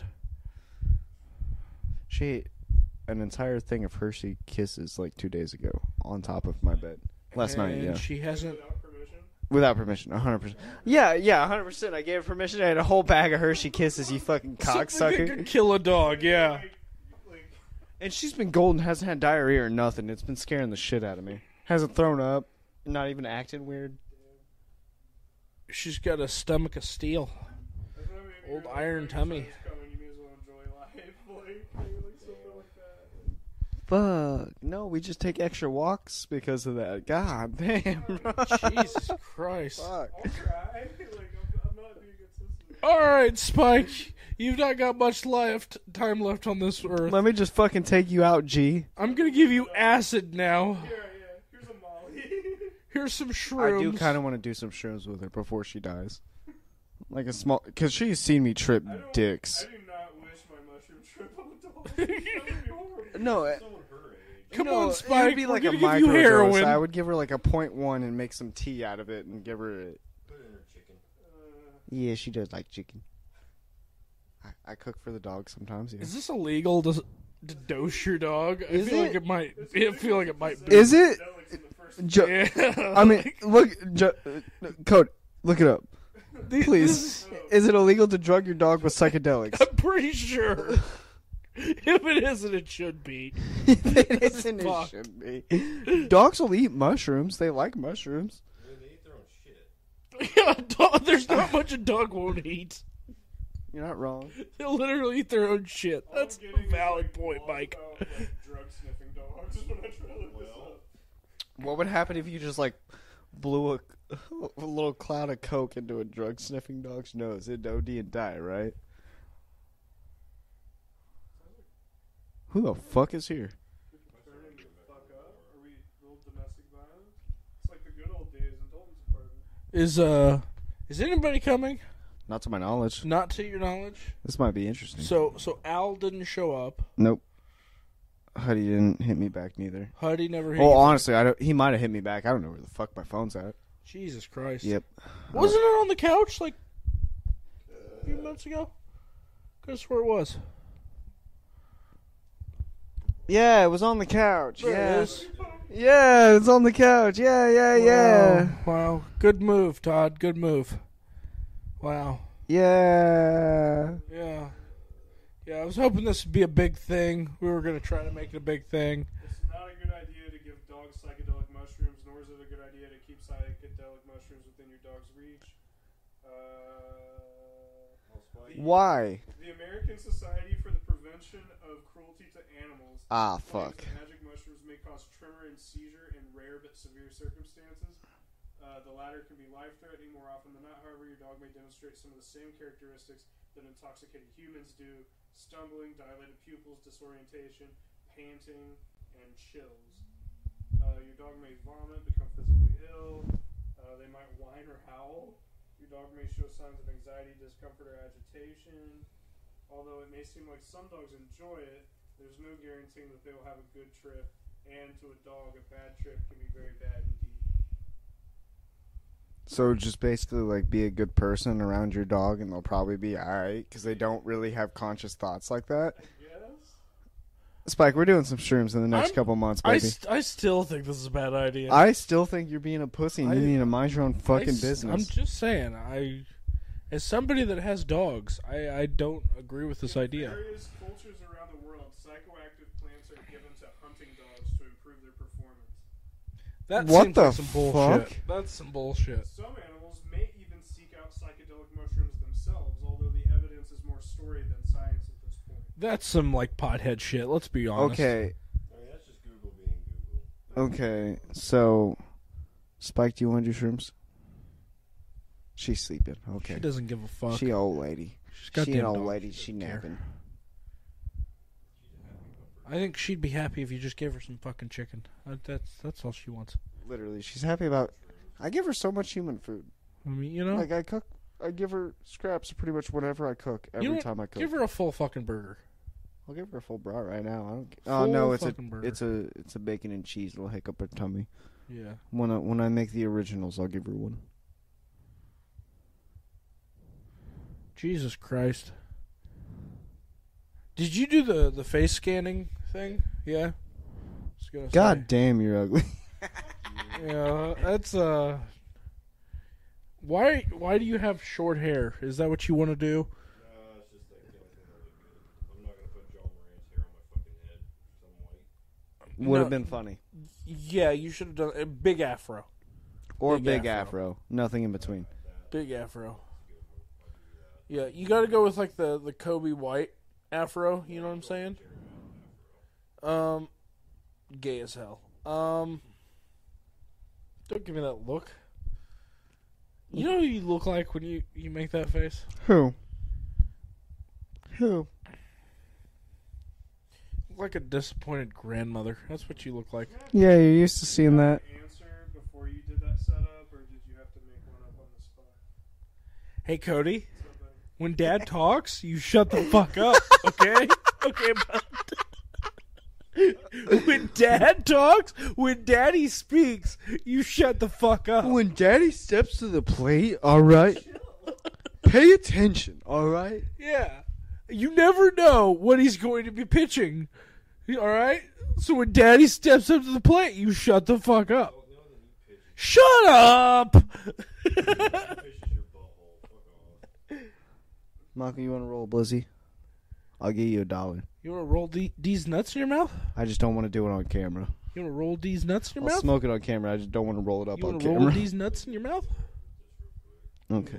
She ate an entire thing of Hershey Kisses like two days ago on top of my bed. Last night, And yeah. she hasn't. Without permission. Without permission, one hundred percent. Yeah, yeah, one hundred percent. I gave her permission. I had a whole bag of Hershey Kisses, you fucking Something that cocksucker. could kill a dog, yeah. Like, like, And she's been golden, hasn't had diarrhea or nothing. It's been scaring the shit out of me. Hasn't thrown up, not even acting weird. She's got a stomach of steel. that's what I mean, Old you're iron like, tummy. "It's coming, you may as well enjoy life." Like, like something like that. Fuck. No, we just take extra walks because of that. God damn. Jesus Christ. Fuck. I'll try. Like, I'm, I'm not being consistent. All right, Spike. You've not got much left time left on this earth. Let me just fucking take you out, G. I'm gonna give you acid now. Yeah, yeah. Here's a Molly. Here's some shrooms. I do kind of want to do some shrooms with her before she dies. Like a small, because she's seen me trip I don't- dicks. I do not wish my mushroom trip on a dog. That would be horrible. No, uh, Someone her age. Come no, on, it Spike. would be We're like a gonna give you microdose. heroin. I would give her like a point one and make some tea out of it and give her it. Put it in her chicken. Uh, Yeah, she does like chicken. I, I cook for the dog sometimes. Yeah. Is this illegal to, to dose your dog? I Is feel it? like it might. it's I illegal feel like to it might be. possess Is it? psychedelics in the first Ju- Yeah. I mean, look, ju- uh, Code, look it up, These- please. Is it illegal to drug your dog with psychedelics? I'm pretty sure. If it isn't, it should be. If it isn't, it Fuck. should be. Dogs will eat mushrooms. They like mushrooms. I mean, they eat their own shit. Yeah, dog, there's not much a dog won't eat. You're not wrong. They'll literally eat their own shit. All That's I'm a getting is, valid like, point, laws Mike. About, like, drug sniffing dogs when I try to look this Well. up. What would happen if you just like blew a, a little cloud of coke into a drug sniffing dog's nose? It'd O D and die, right? Who the fuck is here? Turning the fuck up? Are we real domestic violence? It's like the good old days in Dalton's apartment. Is uh, is anybody coming? Not to my knowledge. Not to your knowledge. This might be interesting. So so Al didn't show up. Nope. Huddy didn't hit me back neither. Huddy never hit. Well, you. honestly, I don't, he might have hit me back. I don't know where the fuck my phone's at. Jesus Christ. Yep. Wasn't it on the couch like a few minutes ago? Guess where it was. Yeah, it was on the couch. There yeah. it is. Yeah, it's on the couch. Yeah, yeah, yeah. Wow. Wow. Good move, Todd. Good move. Wow. Yeah. Yeah. Yeah, I was hoping this would be a big thing. We were going to try to make it a big thing. It's not a good idea to give dogs psychedelic mushrooms, nor is it a good idea to keep psychedelic mushrooms within your dog's reach. Uh, Well, Spike. Why? the American Society for the Prevention of Cruelty to Animals Ah, claims fuck. that magic mushrooms may cause tremor and seizure in rare but severe circumstances. Uh, the latter can be life-threatening more often than not. However, your dog may demonstrate some of the same characteristics that intoxicated humans do: stumbling, dilated pupils, disorientation, panting, and chills. Uh, your dog may vomit, become physically ill. Uh, they might whine or howl. Your dog may show signs of anxiety, discomfort, or agitation. Although it may seem like some dogs enjoy it, there's no guaranteeing that they will have a good trip. And to a dog, a bad trip can be very bad indeed. So just basically like be a good person around your dog and they'll probably be alright because they don't really have conscious thoughts like that. Yes? Spike, we're doing some shrooms in the next I'm- couple months, I, baby. st- I still think this is a bad idea. I still think you're being a pussy and I- you need to mind your own I fucking s- business. I'm just saying, I, as somebody that has dogs, I, I don't agree with this In idea. various cultures around the world, psychoactive plants are given to hunting dogs to improve their performance. That What seems the like some bullshit. fuck? That's some bullshit. Some animals may even seek out psychedelic mushrooms themselves, although the evidence is more story than science at this point. That's some like pothead shit. Let's be honest. Okay, I mean, that's just Google being Google. okay. So, Spike, do you want to do shrooms? She's sleeping. Okay. She doesn't give a fuck. She old lady. She's She goddamn an old dog. lady. She She doesn't care. napping. I think she'd be happy if you just gave her some fucking chicken. Uh, That's that's all she wants. Literally, she's happy about. I give her so much human food. I mean, you know, Like I cook, I give her scraps pretty much whenever I cook. Every You know what? time I cook, give her a full fucking burger. I'll give her a full brat right now. I don't. ca- Oh Full no, it's a fucking burger. it's a it's a bacon and cheese. It'll hiccup her tummy. Yeah. When I when I make the originals, I'll give her one. Jesus Christ. Did you do the the face scanning thing? Yeah. I was gonna God say. damn, you're ugly. Yeah, that's uh. Why why do you have short hair? Is that what you want to do? Uh, it's just like the only thing that look good. I'm not gonna put John Moran's hair on my fucking head because I'm white. Would No. have been funny. Yeah, you should have done a big afro. Or Big big, afro. afro. Nothing in between. Big afro. Yeah, you got to go with like the the Kobe White afro. You know what I'm saying? Um, Gay as hell. Um, don't give me that look. You know who you look like when you, you make that face? Who? Who? Like a disappointed grandmother. That's what you look like. Yeah, you're used to seeing that. Answer before you did that setup, or did you have to make one up on the spot? Hey, Cody. Something. When Dad talks, you shut the fuck up, okay? Okay, bud. When Dad talks, when Daddy speaks, you shut the fuck up. When Daddy steps to the plate, all right, pay attention, all right? Yeah. You never know what he's going to be pitching. All right? So when Daddy steps up to the plate, you shut the fuck up. Shut up! Fishes your butthole. Fuck off. Michael, you want to roll Blizzy? I'll give you a dollar. You want to roll the, these nuts in your mouth? I just don't want to do it on camera. You want to roll these nuts in your I'll mouth? smoke it on camera. I just don't want to roll it up You on want to camera. roll these nuts in your mouth? Okay.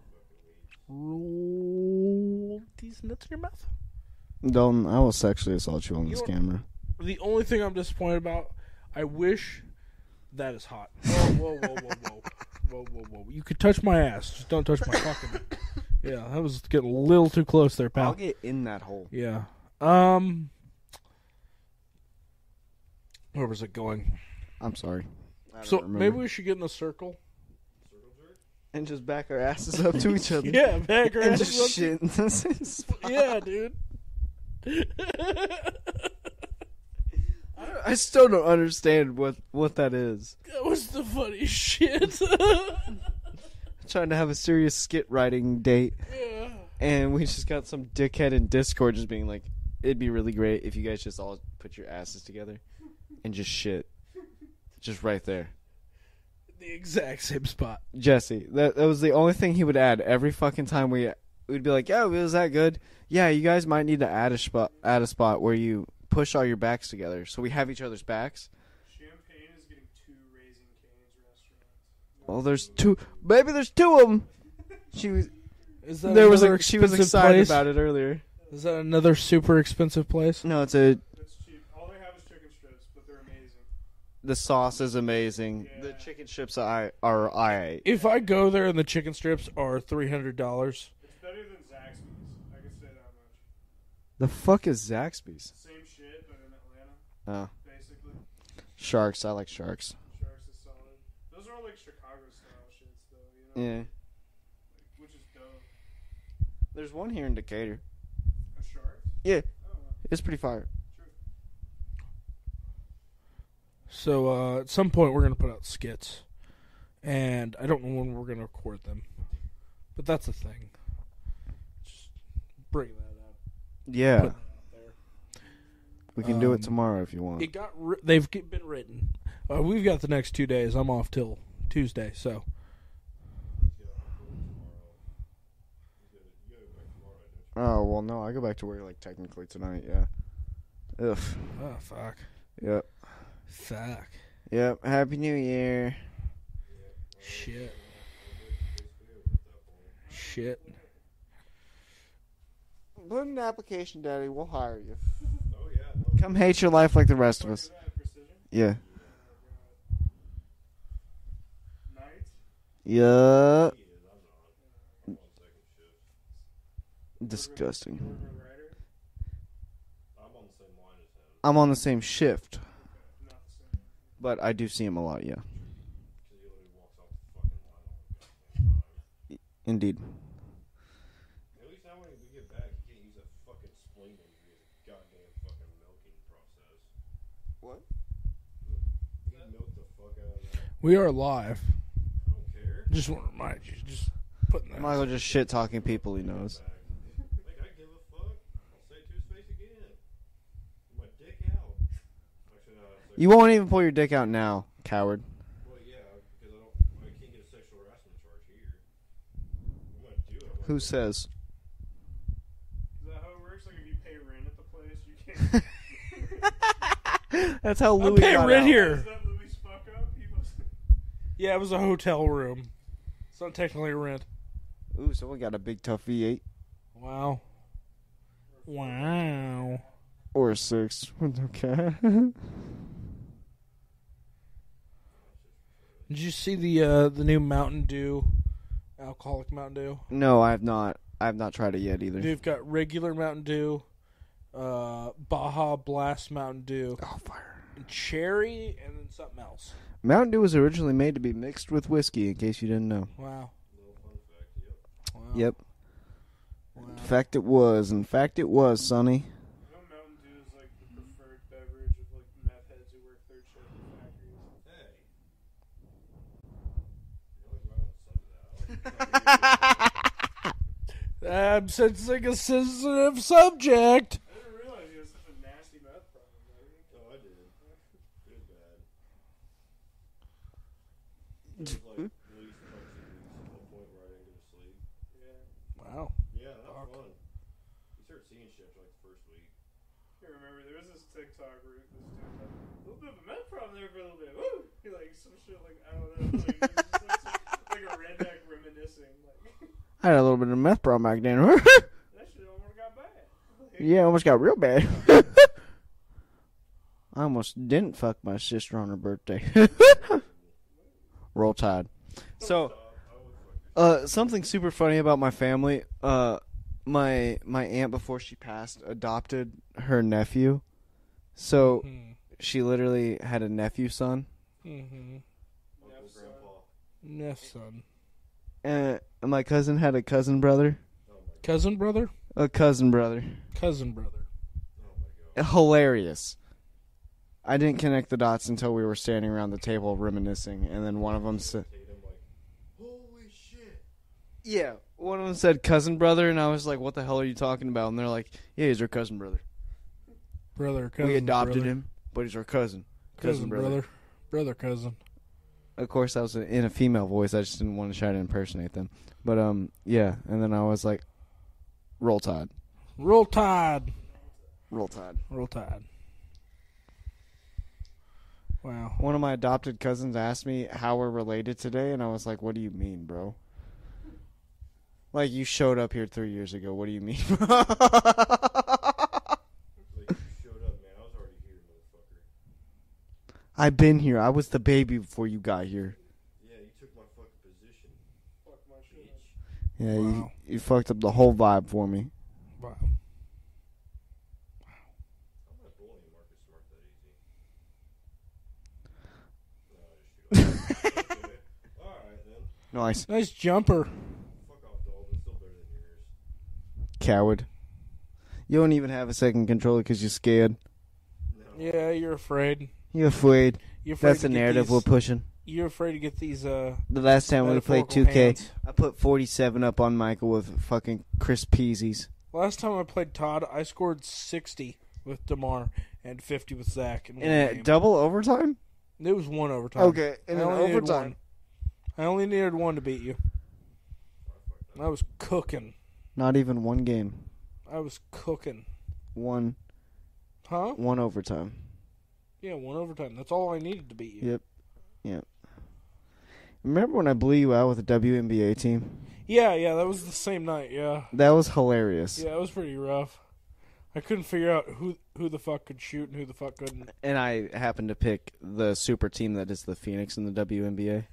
Roll these nuts in your mouth? Don't. I will sexually assault you on this You're- camera. The only thing I'm disappointed about, I wish that is hot. Whoa, whoa, whoa, whoa, whoa. Whoa, whoa, whoa. You could touch my ass. Just don't touch my fucking. Yeah, that was getting a little too close there, pal. I'll get in that hole. Yeah. Um. Where was it going? I'm sorry. I don't So remember. maybe we should get in a circle. and just back our asses up to each other. Yeah, back our and asses just up. shit in the same spot. Yeah, dude. I, don't- I still don't understand what, what that is. That was the funny shit. Trying to have a serious skit writing date, Yeah. and we just got some dickhead in Discord just being like, it'd be really great if you guys just all put your asses together and just shit. Just right there. The exact same spot. Jesse, that, that was the only thing he would add every fucking time we we'd be like, yeah, was that good? Yeah, you guys might need to add a spot, add a spot where you push all your backs together so we have each other's backs. Champagne is getting two Raising Cane's restaurants. Well, there's two. Maybe there's two of them. She was. Is that There was another a, she was expensive excited place? about it earlier. Is that another super expensive place? No, it's a. It's cheap. All they have is chicken strips, but they're amazing. The sauce is amazing. The Yeah. chicken strips I are I. If I go there and the chicken strips are three hundred dollars, It's better than Zaxby's. I can say that much. The fuck is Zaxby's? Same shit, but in Atlanta, Oh, basically. sharks. I like sharks. Sharks is solid. Those are all like Chicago style shits, though. You know, Yeah. like, which is dope. There's one here in Decatur. A shark? Yeah, Oh, well, it's pretty fire. true. so uh, at some point we're gonna put out skits, and I don't know when we're gonna record them, but that's the thing. Just bring that up. Yeah, Put that out there. we can do Um, it tomorrow if you want. It got. Ri- they've g- been written. Uh, we've got the next two days. I'm off till Tuesday, so Oh well, no, I go back to work like technically tonight. Yeah. Ugh. oh fuck, Yep. fuck, Yep. Happy New Year. shit, shit. Put in an application, Daddy. We'll hire you. Oh yeah. No, Come hate your life like the rest of us. Is that precision? Yeah. Night? Yeah. he is. I'm not. I'm on second shift. Disgusting. Urban Rider? I'm on the same line as him. I'm on the same shift, Not the same. but I do see him a lot. Yeah. Because he literally walks off the fucking line all the goddamn time. Indeed. At least now when we get back, he can't use that fucking spleen to use a goddamn fucking milking process. What? He milked the fuck out of that. We are live. I don't care. Just want to remind you. Just putting that. Michael just shit talking people he knows. Like, I give a fuck. I'll say it to his face again. My dick out. Actually, no, it's like, You won't even pull your dick out now, coward. well, yeah, because I don't. I can't get a sexual harassment charge here. I'm gonna do it. I'm gonna Who do it. says? Is that how it works? Like if you pay rent at the place, you can't. That's how I'm Louis paying got rent out. here. Is that Louis' fuck up? He must. Yeah, it was a hotel room. It's not technically rent. Ooh, someone got a big tough V eight Wow. Wow. or a six. Okay. Did you see the uh, the new Mountain Dew, alcoholic Mountain Dew? No, I have not. I have not tried it yet either. They've got regular Mountain Dew, uh, Baja Blast Mountain Dew, Oh, fire. cherry, and then something else. Mountain Dew was originally made to be mixed with whiskey, in case you didn't know. Wow. Little fun fact. Yep. Wow. Yep. Wow. In fact, it was. In fact, it was, Sonny. You know, Mountain Dew is like the preferred beverage of like meth heads who work third shift in factories. Hey. You're only wrong with some of that. I'm sensing a sensitive subject. I didn't realize he has such a nasty meth problem. Buddy. Oh, I did. It was bad. It was like at least twice a week to the point where I didn't go to sleep. Yeah. Wow. Yeah, that was fun. You start seeing shit after like the first week. I remember there was this TikTok where this dude had a little bit of a meth problem there for a little bit. Woo! He like some shit like I don't know, like, it was just, like, some, like a redneck reminiscing. Like I had a little bit of meth problem back then. that shit almost got bad. Like, Yeah, almost got real bad. I almost didn't fuck my sister on her birthday. Roll Tide. So, uh, something super funny about my family. Uh, my my aunt, before she passed, adopted her nephew. So Hmm. she literally had a nephew son, Mm-hmm. Uncle Grandpa. Yes, son. and my cousin had a cousin brother. Oh my god. Cousin brother? A cousin brother. Cousin brother. Oh my god. Hilarious. I didn't connect the dots until we were standing around the table reminiscing, and then one of them said, Tatum like, holy shit. "Yeah." One of them said cousin brother, and I was like, "What the hell are you talking about?" And they're like, "Yeah, he's our cousin brother. Brother, cousin. we adopted brother. him, but he's our cousin. Cousin, brother. Brother, cousin. Of course, I was in a female voice. I just didn't want to try to impersonate them. But um, yeah. And then I was like, "Roll Tide, Roll Tide. Roll Tide." Roll Tide. Wow. One of my adopted cousins asked me how we're related today, and I was like, "What do you mean, bro? Like, you showed up here three years ago. What do you mean?" Like, you showed up, man. I was already here, motherfucker. I've been here. I was the baby before you got here. Yeah, you took my fucking position, fuck my shit. bitch. Yeah, you, Wow. you fucked up the whole vibe for me. Wow. I'm not bullying Marcus Smart that easy. No, I just shoot him. Alright then. Nice. Nice jumper. Fuck off, Dalton. Still better than yours. Coward. You don't even have a second controller because you're scared. No. Yeah, you're afraid. You're afraid. You're afraid That's to the get narrative these, we're pushing. You're afraid to get these uh The last time we played two metaphorical K, hands. I put forty-seven up on Michael with fucking Chris Peasies. Last time I played Todd, I scored sixty with DeMar and fifty with Zach in one In a game. double overtime? It was one overtime. Okay, in I an only needed overtime. one. I only needed one to beat you. I was cooking. Not even one game. I was cooking. One Huh? one overtime. Yeah, one overtime. That's all I needed to beat you. Yep. Yep. Remember when I blew you out with the W N B A team? Yeah, yeah, that was the same night, yeah. That was hilarious. Yeah, it was pretty rough. I couldn't figure out who who the fuck could shoot and who the fuck couldn't. And I happened to pick the super team that is the Phoenix in the W N B A.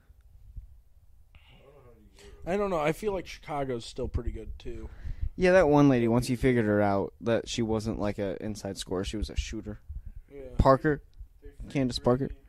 I don't know. I feel like Chicago's still pretty good, too. Yeah, that one lady, once you figured her out, that she wasn't like an inside scorer, she was a shooter. Yeah. Parker? They freaking Candace Parker? really-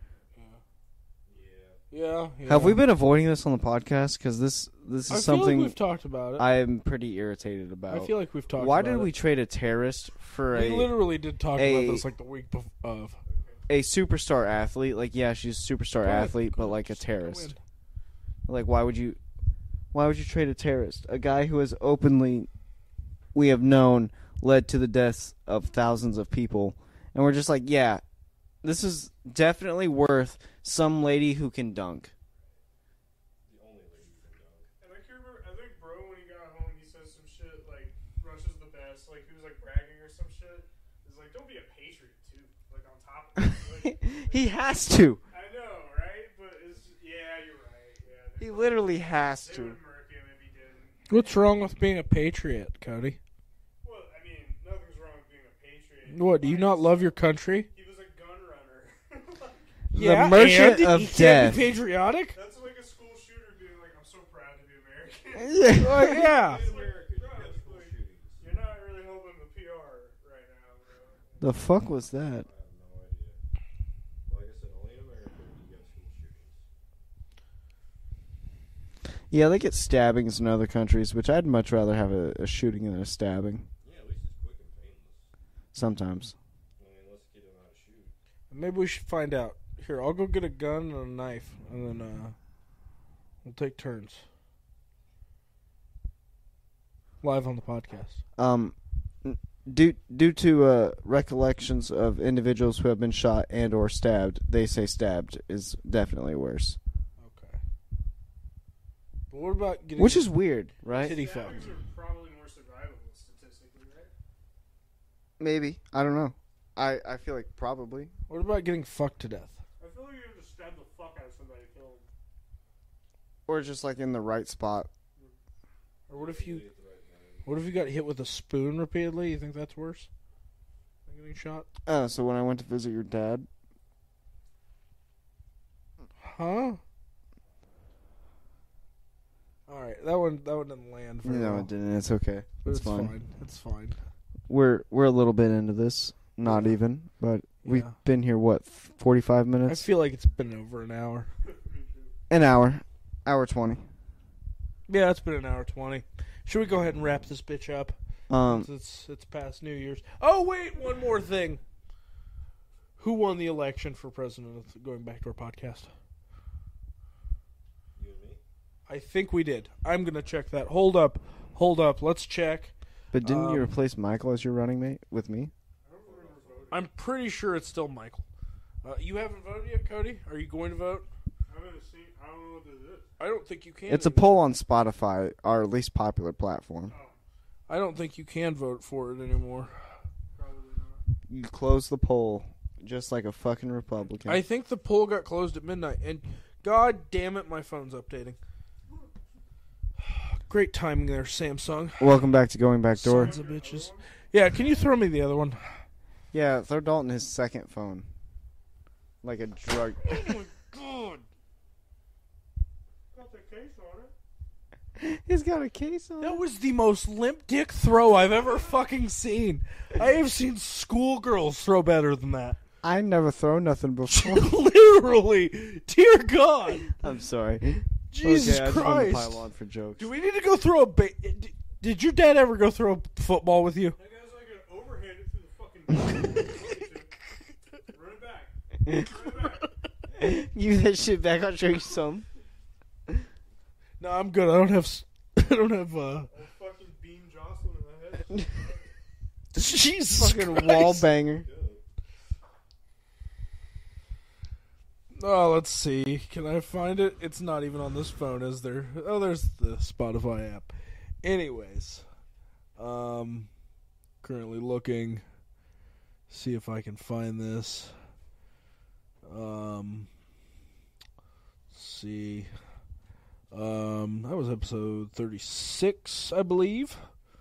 Yeah. Yeah. yeah. Have we been avoiding this on the podcast? Because this this is I feel something like we've talked about it. I am pretty irritated about. I feel like we've talked Why about did it. we trade a terrorist for We a literally did talk a- about this like the week bef- of. a superstar athlete? Like, yeah, she's a superstar Go ahead, athlete, go but ahead, like a just go terrorist. in. Like, why would you? Why would you trade a terrorist? A guy who has openly, we have known, led to the deaths of thousands of people, and we're just like, yeah, this is definitely worth some lady who can dunk. The only lady who can dunk. And I can remember, I think bro, when he got home, he said some shit like, Rush is the best. Like, he was like bragging or some shit. He's like, don't be a patriot, too. Like, on top of it. Like, He has to. I know, right? But it's, yeah, you're right. Yeah, they He would- literally has They to. would murk him if he didn't. What's wrong with being a patriot, Cody? Well, I mean, nothing's wrong with being a patriot. What, do you not love your country? He was a gun runner. Yeah, Merchant and of you can't Death. be patriotic. That's like a school shooter being like, "I'm so proud to be American." Well, yeah. It's America. You Bro, got it's school like, shootings. you're not really helping the P R right now, bro. The fuck was that? I have no idea. Like I said, only in America do you get school shootings. Yeah, they get stabbings in other countries, which I'd much rather have a, a shooting than a stabbing. Yeah, at least it's quick and painless. Sometimes. I mean, unless the kid don't know how to shoot. Maybe we should find out. Here, I'll go get a gun and a knife, and then uh, we'll take turns. Live on the podcast. Um, n- due due to uh, recollections of individuals who have been shot and or stabbed, they say stabbed is definitely worse. Okay. But what about getting Which is weird, right? titty fucked? Stabbings are probably more survivable statistically, right? Maybe. I don't know. I, I feel like probably. What about getting fucked to death? I feel like you have to stab the fuck out of somebody to kill them. Or just like in the right spot. Or what if you what if you got hit with a spoon repeatedly? You think that's worse than getting shot? Oh, so when I went to visit your dad, Huh? Alright, that one that one didn't land very no, well. it didn't. It's okay. But It's it's fine. fine. It's fine. We're we're a little bit into this. Not even, but we've Yeah. been here what forty-five I minutes? feel like it's been over an hour. An hour, hour twenty. Yeah, it's been an hour twenty. Should we go ahead and wrap this bitch up? Um, Since it's it's past New Year's. Oh wait, one more thing. Who won the election for president? Of, going back to our podcast, You and me? I think we did. I'm gonna check that. Hold up, hold up. Let's check. but didn't you um, replace Michael as your running mate with me? I'm pretty sure it's still Michael. Uh, you haven't voted yet, Cody? Are you going to vote? I haven't seen. I don't know what this is. I don't think you can. It's a anymore. poll on Spotify, our least popular platform. I don't think you can vote for it anymore. Probably not. You close the poll just like a fucking Republican. I think the poll got closed at midnight, and god damn it, my phone's updating. Great timing there, Samsung. Welcome back to Going Back Door. Sons of bitches. Yeah, can you throw me the other one? Yeah, throw Dalton his second phone. Like a drug. Oh my god. Got the case on it. He's got a case on. That was the most limp dick throw I've ever fucking seen. I have seen schoolgirls throw better than that. I never throw nothing before. Literally. Dear God. I'm sorry. Jesus okay, I just wanted to Christ. pile on for jokes. Do we need to go throw a ba- d- Did your dad ever go throw a football with you? That guy's like an overhand it through the fucking. Run it back. Run it back. Give that shit back. I'll show you some. No, I'm good. I don't have. s- I don't have. uh Old fucking beam Jocelyn in the head. Jesus Fucking Christ. wall banger. Oh, let's see. Can I find it? It's not even on this phone, is there? Oh, there's the Spotify app. Anyways, um, currently looking. See if I can find this. Um, let's see. Um, that was episode thirty-six, I believe.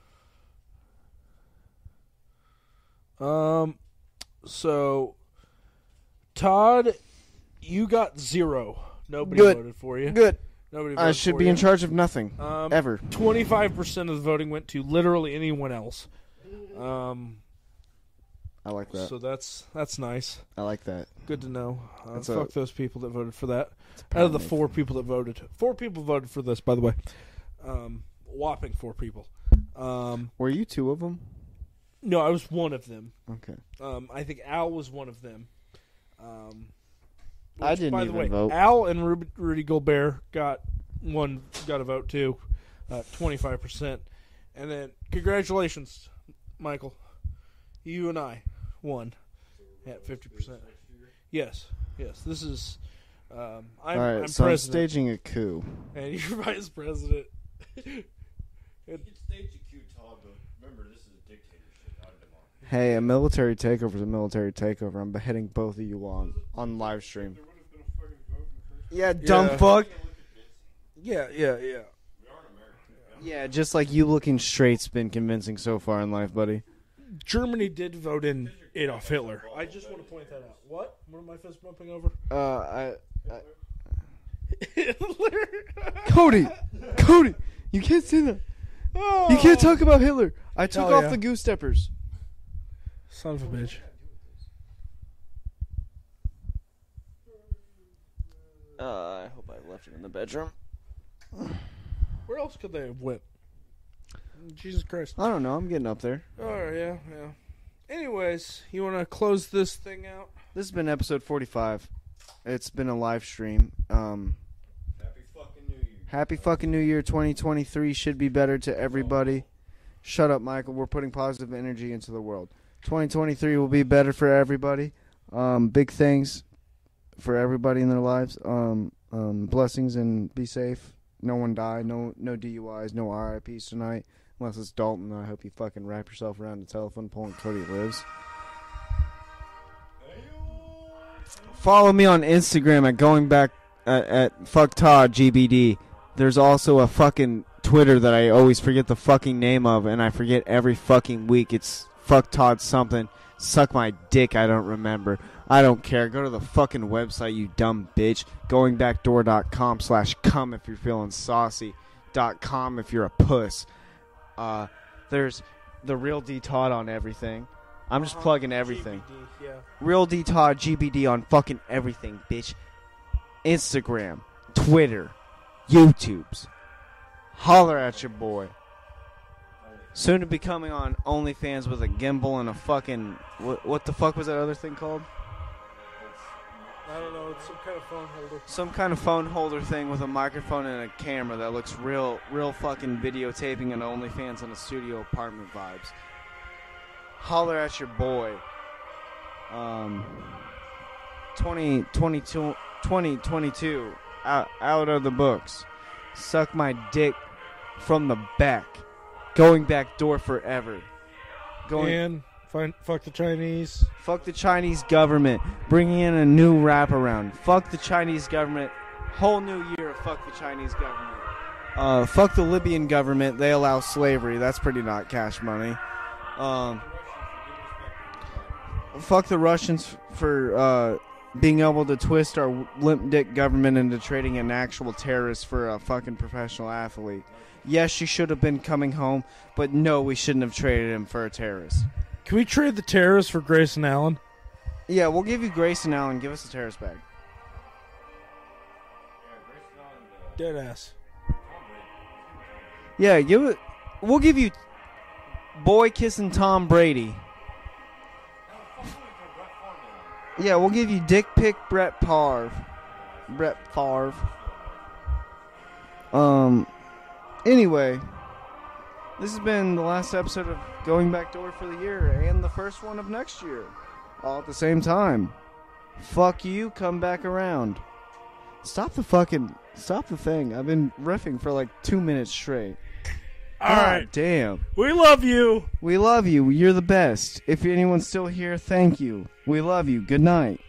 Um, so Todd, you got zero. Nobody Good. voted for you. Good. Nobody. I voted should for be you. in charge of nothing. Um, Ever. Twenty-five percent of the voting went to literally anyone else. Um, I like that. so that's that's nice. I like that. Good to know. Uh, That's fuck a- those people that voted for that. It's Out of the proud four move. people that voted, four people voted for this. By the way, um, whopping four people. Um, Were you two of them? no, I was one of them. Okay. Um, I think Al was one of them. Um, I which, didn't by the even way, vote. Al and Ruby, Rudy Gobert got one, got a vote too, twenty-five percent. And then congratulations, Michael, you and I won at fifty percent. Yes, yes. This is. Um, I'm, All right, I'm so I'm president, staging a coup. and you're vice president. You can stage a cute Todd, but remember, this is a dictatorship, not a democracy. Hey, a military takeover is a military takeover. I'm beheading both of you on on live stream. There would have been a fucking vote in the first. Yeah, dumb Yeah. fuck. Yeah, yeah, yeah. We are in America. Yeah, just like you looking straight's been convincing so far in life, buddy. Germany did vote in Adolf Hitler. I just want to point that out. What? What am I fist bumping over? Uh, I, I Hitler. Cody, Cody, you can't say that. Oh. You can't talk about Hitler. I took Hell off yeah. the goose steppers. Son of a bitch. Uh, I hope I left it in the bedroom. Where else could they have went? Jesus Christ. I don't know. I'm getting up there. Oh, yeah, yeah. Anyways, you want to close this thing out? This has been episode forty-five. It's been a live stream. Um, Happy fucking New Year. happy fucking New Year. twenty twenty-three should be better to everybody. Shut up, Michael. We're putting positive energy into the world. twenty twenty-three will be better for everybody. Um, big things for everybody in their lives. Um, um, blessings and be safe. No one died. No, no D U Is. No R I Ps tonight. Unless it's Dalton. I hope you fucking wrap yourself around the telephone pole and Cody lives. Follow me on Instagram at going back at, at fuck Todd G B D. There's also a fucking Twitter that I always forget the fucking name of, and I forget every fucking week. It's fuck Todd something. Suck my dick. I don't remember. I don't care. Go to the fucking website, you dumb bitch. Goingbackdoor.com slash cum if you're feeling saucy. Dot com if you're a puss. Uh, there's the real D Todd on everything. I'm just Uh-huh. plugging everything. G B D, yeah. Real D Todd G B D on fucking everything, bitch. Instagram, Twitter, YouTubes. Holler at your boy. Soon to be coming on OnlyFans with a gimbal and a fucking what? What the fuck was that other thing called? I don't know. It's some kind of phone holder. Some kind of phone holder thing with a microphone and a camera that looks real, real fucking videotaping an OnlyFans in a studio apartment vibes. Holler at your boy. Um, twenty twenty-two, twenty twenty-two out, out of the books. Suck my dick from the back. Going back door forever. Going. And find, fuck the Chinese. Fuck the Chinese government. Bringing in a new wraparound. Fuck the Chinese government. Whole new year of fuck the Chinese government. Uh, fuck the Libyan government. They allow slavery. That's pretty not cash money. Um, fuck the Russians for uh, being able to twist our limp dick government into trading an actual terrorist for a fucking professional athlete. Yes, she should have been coming home, but no, we shouldn't have traded him for a terrorist. Can we trade the terrorists for Grayson Allen? Yeah, we'll give you Grayson Allen. Give us the terrorist bag. Dead ass. Yeah, give it. We'll give you boy kissing Tom Brady. Yeah, we'll give you dick pic Brett Favre. Brett Favre. Um. Anyway, this has been the last episode of Going Back Door for the year and the first one of next year, all at the same time. Fuck you. Come back around. Stop the fucking. Stop the thing. I've been riffing for like two minutes straight. All God right. damn. We love you. We love you. You're the best. If anyone's still here, thank you. We love you. Good night.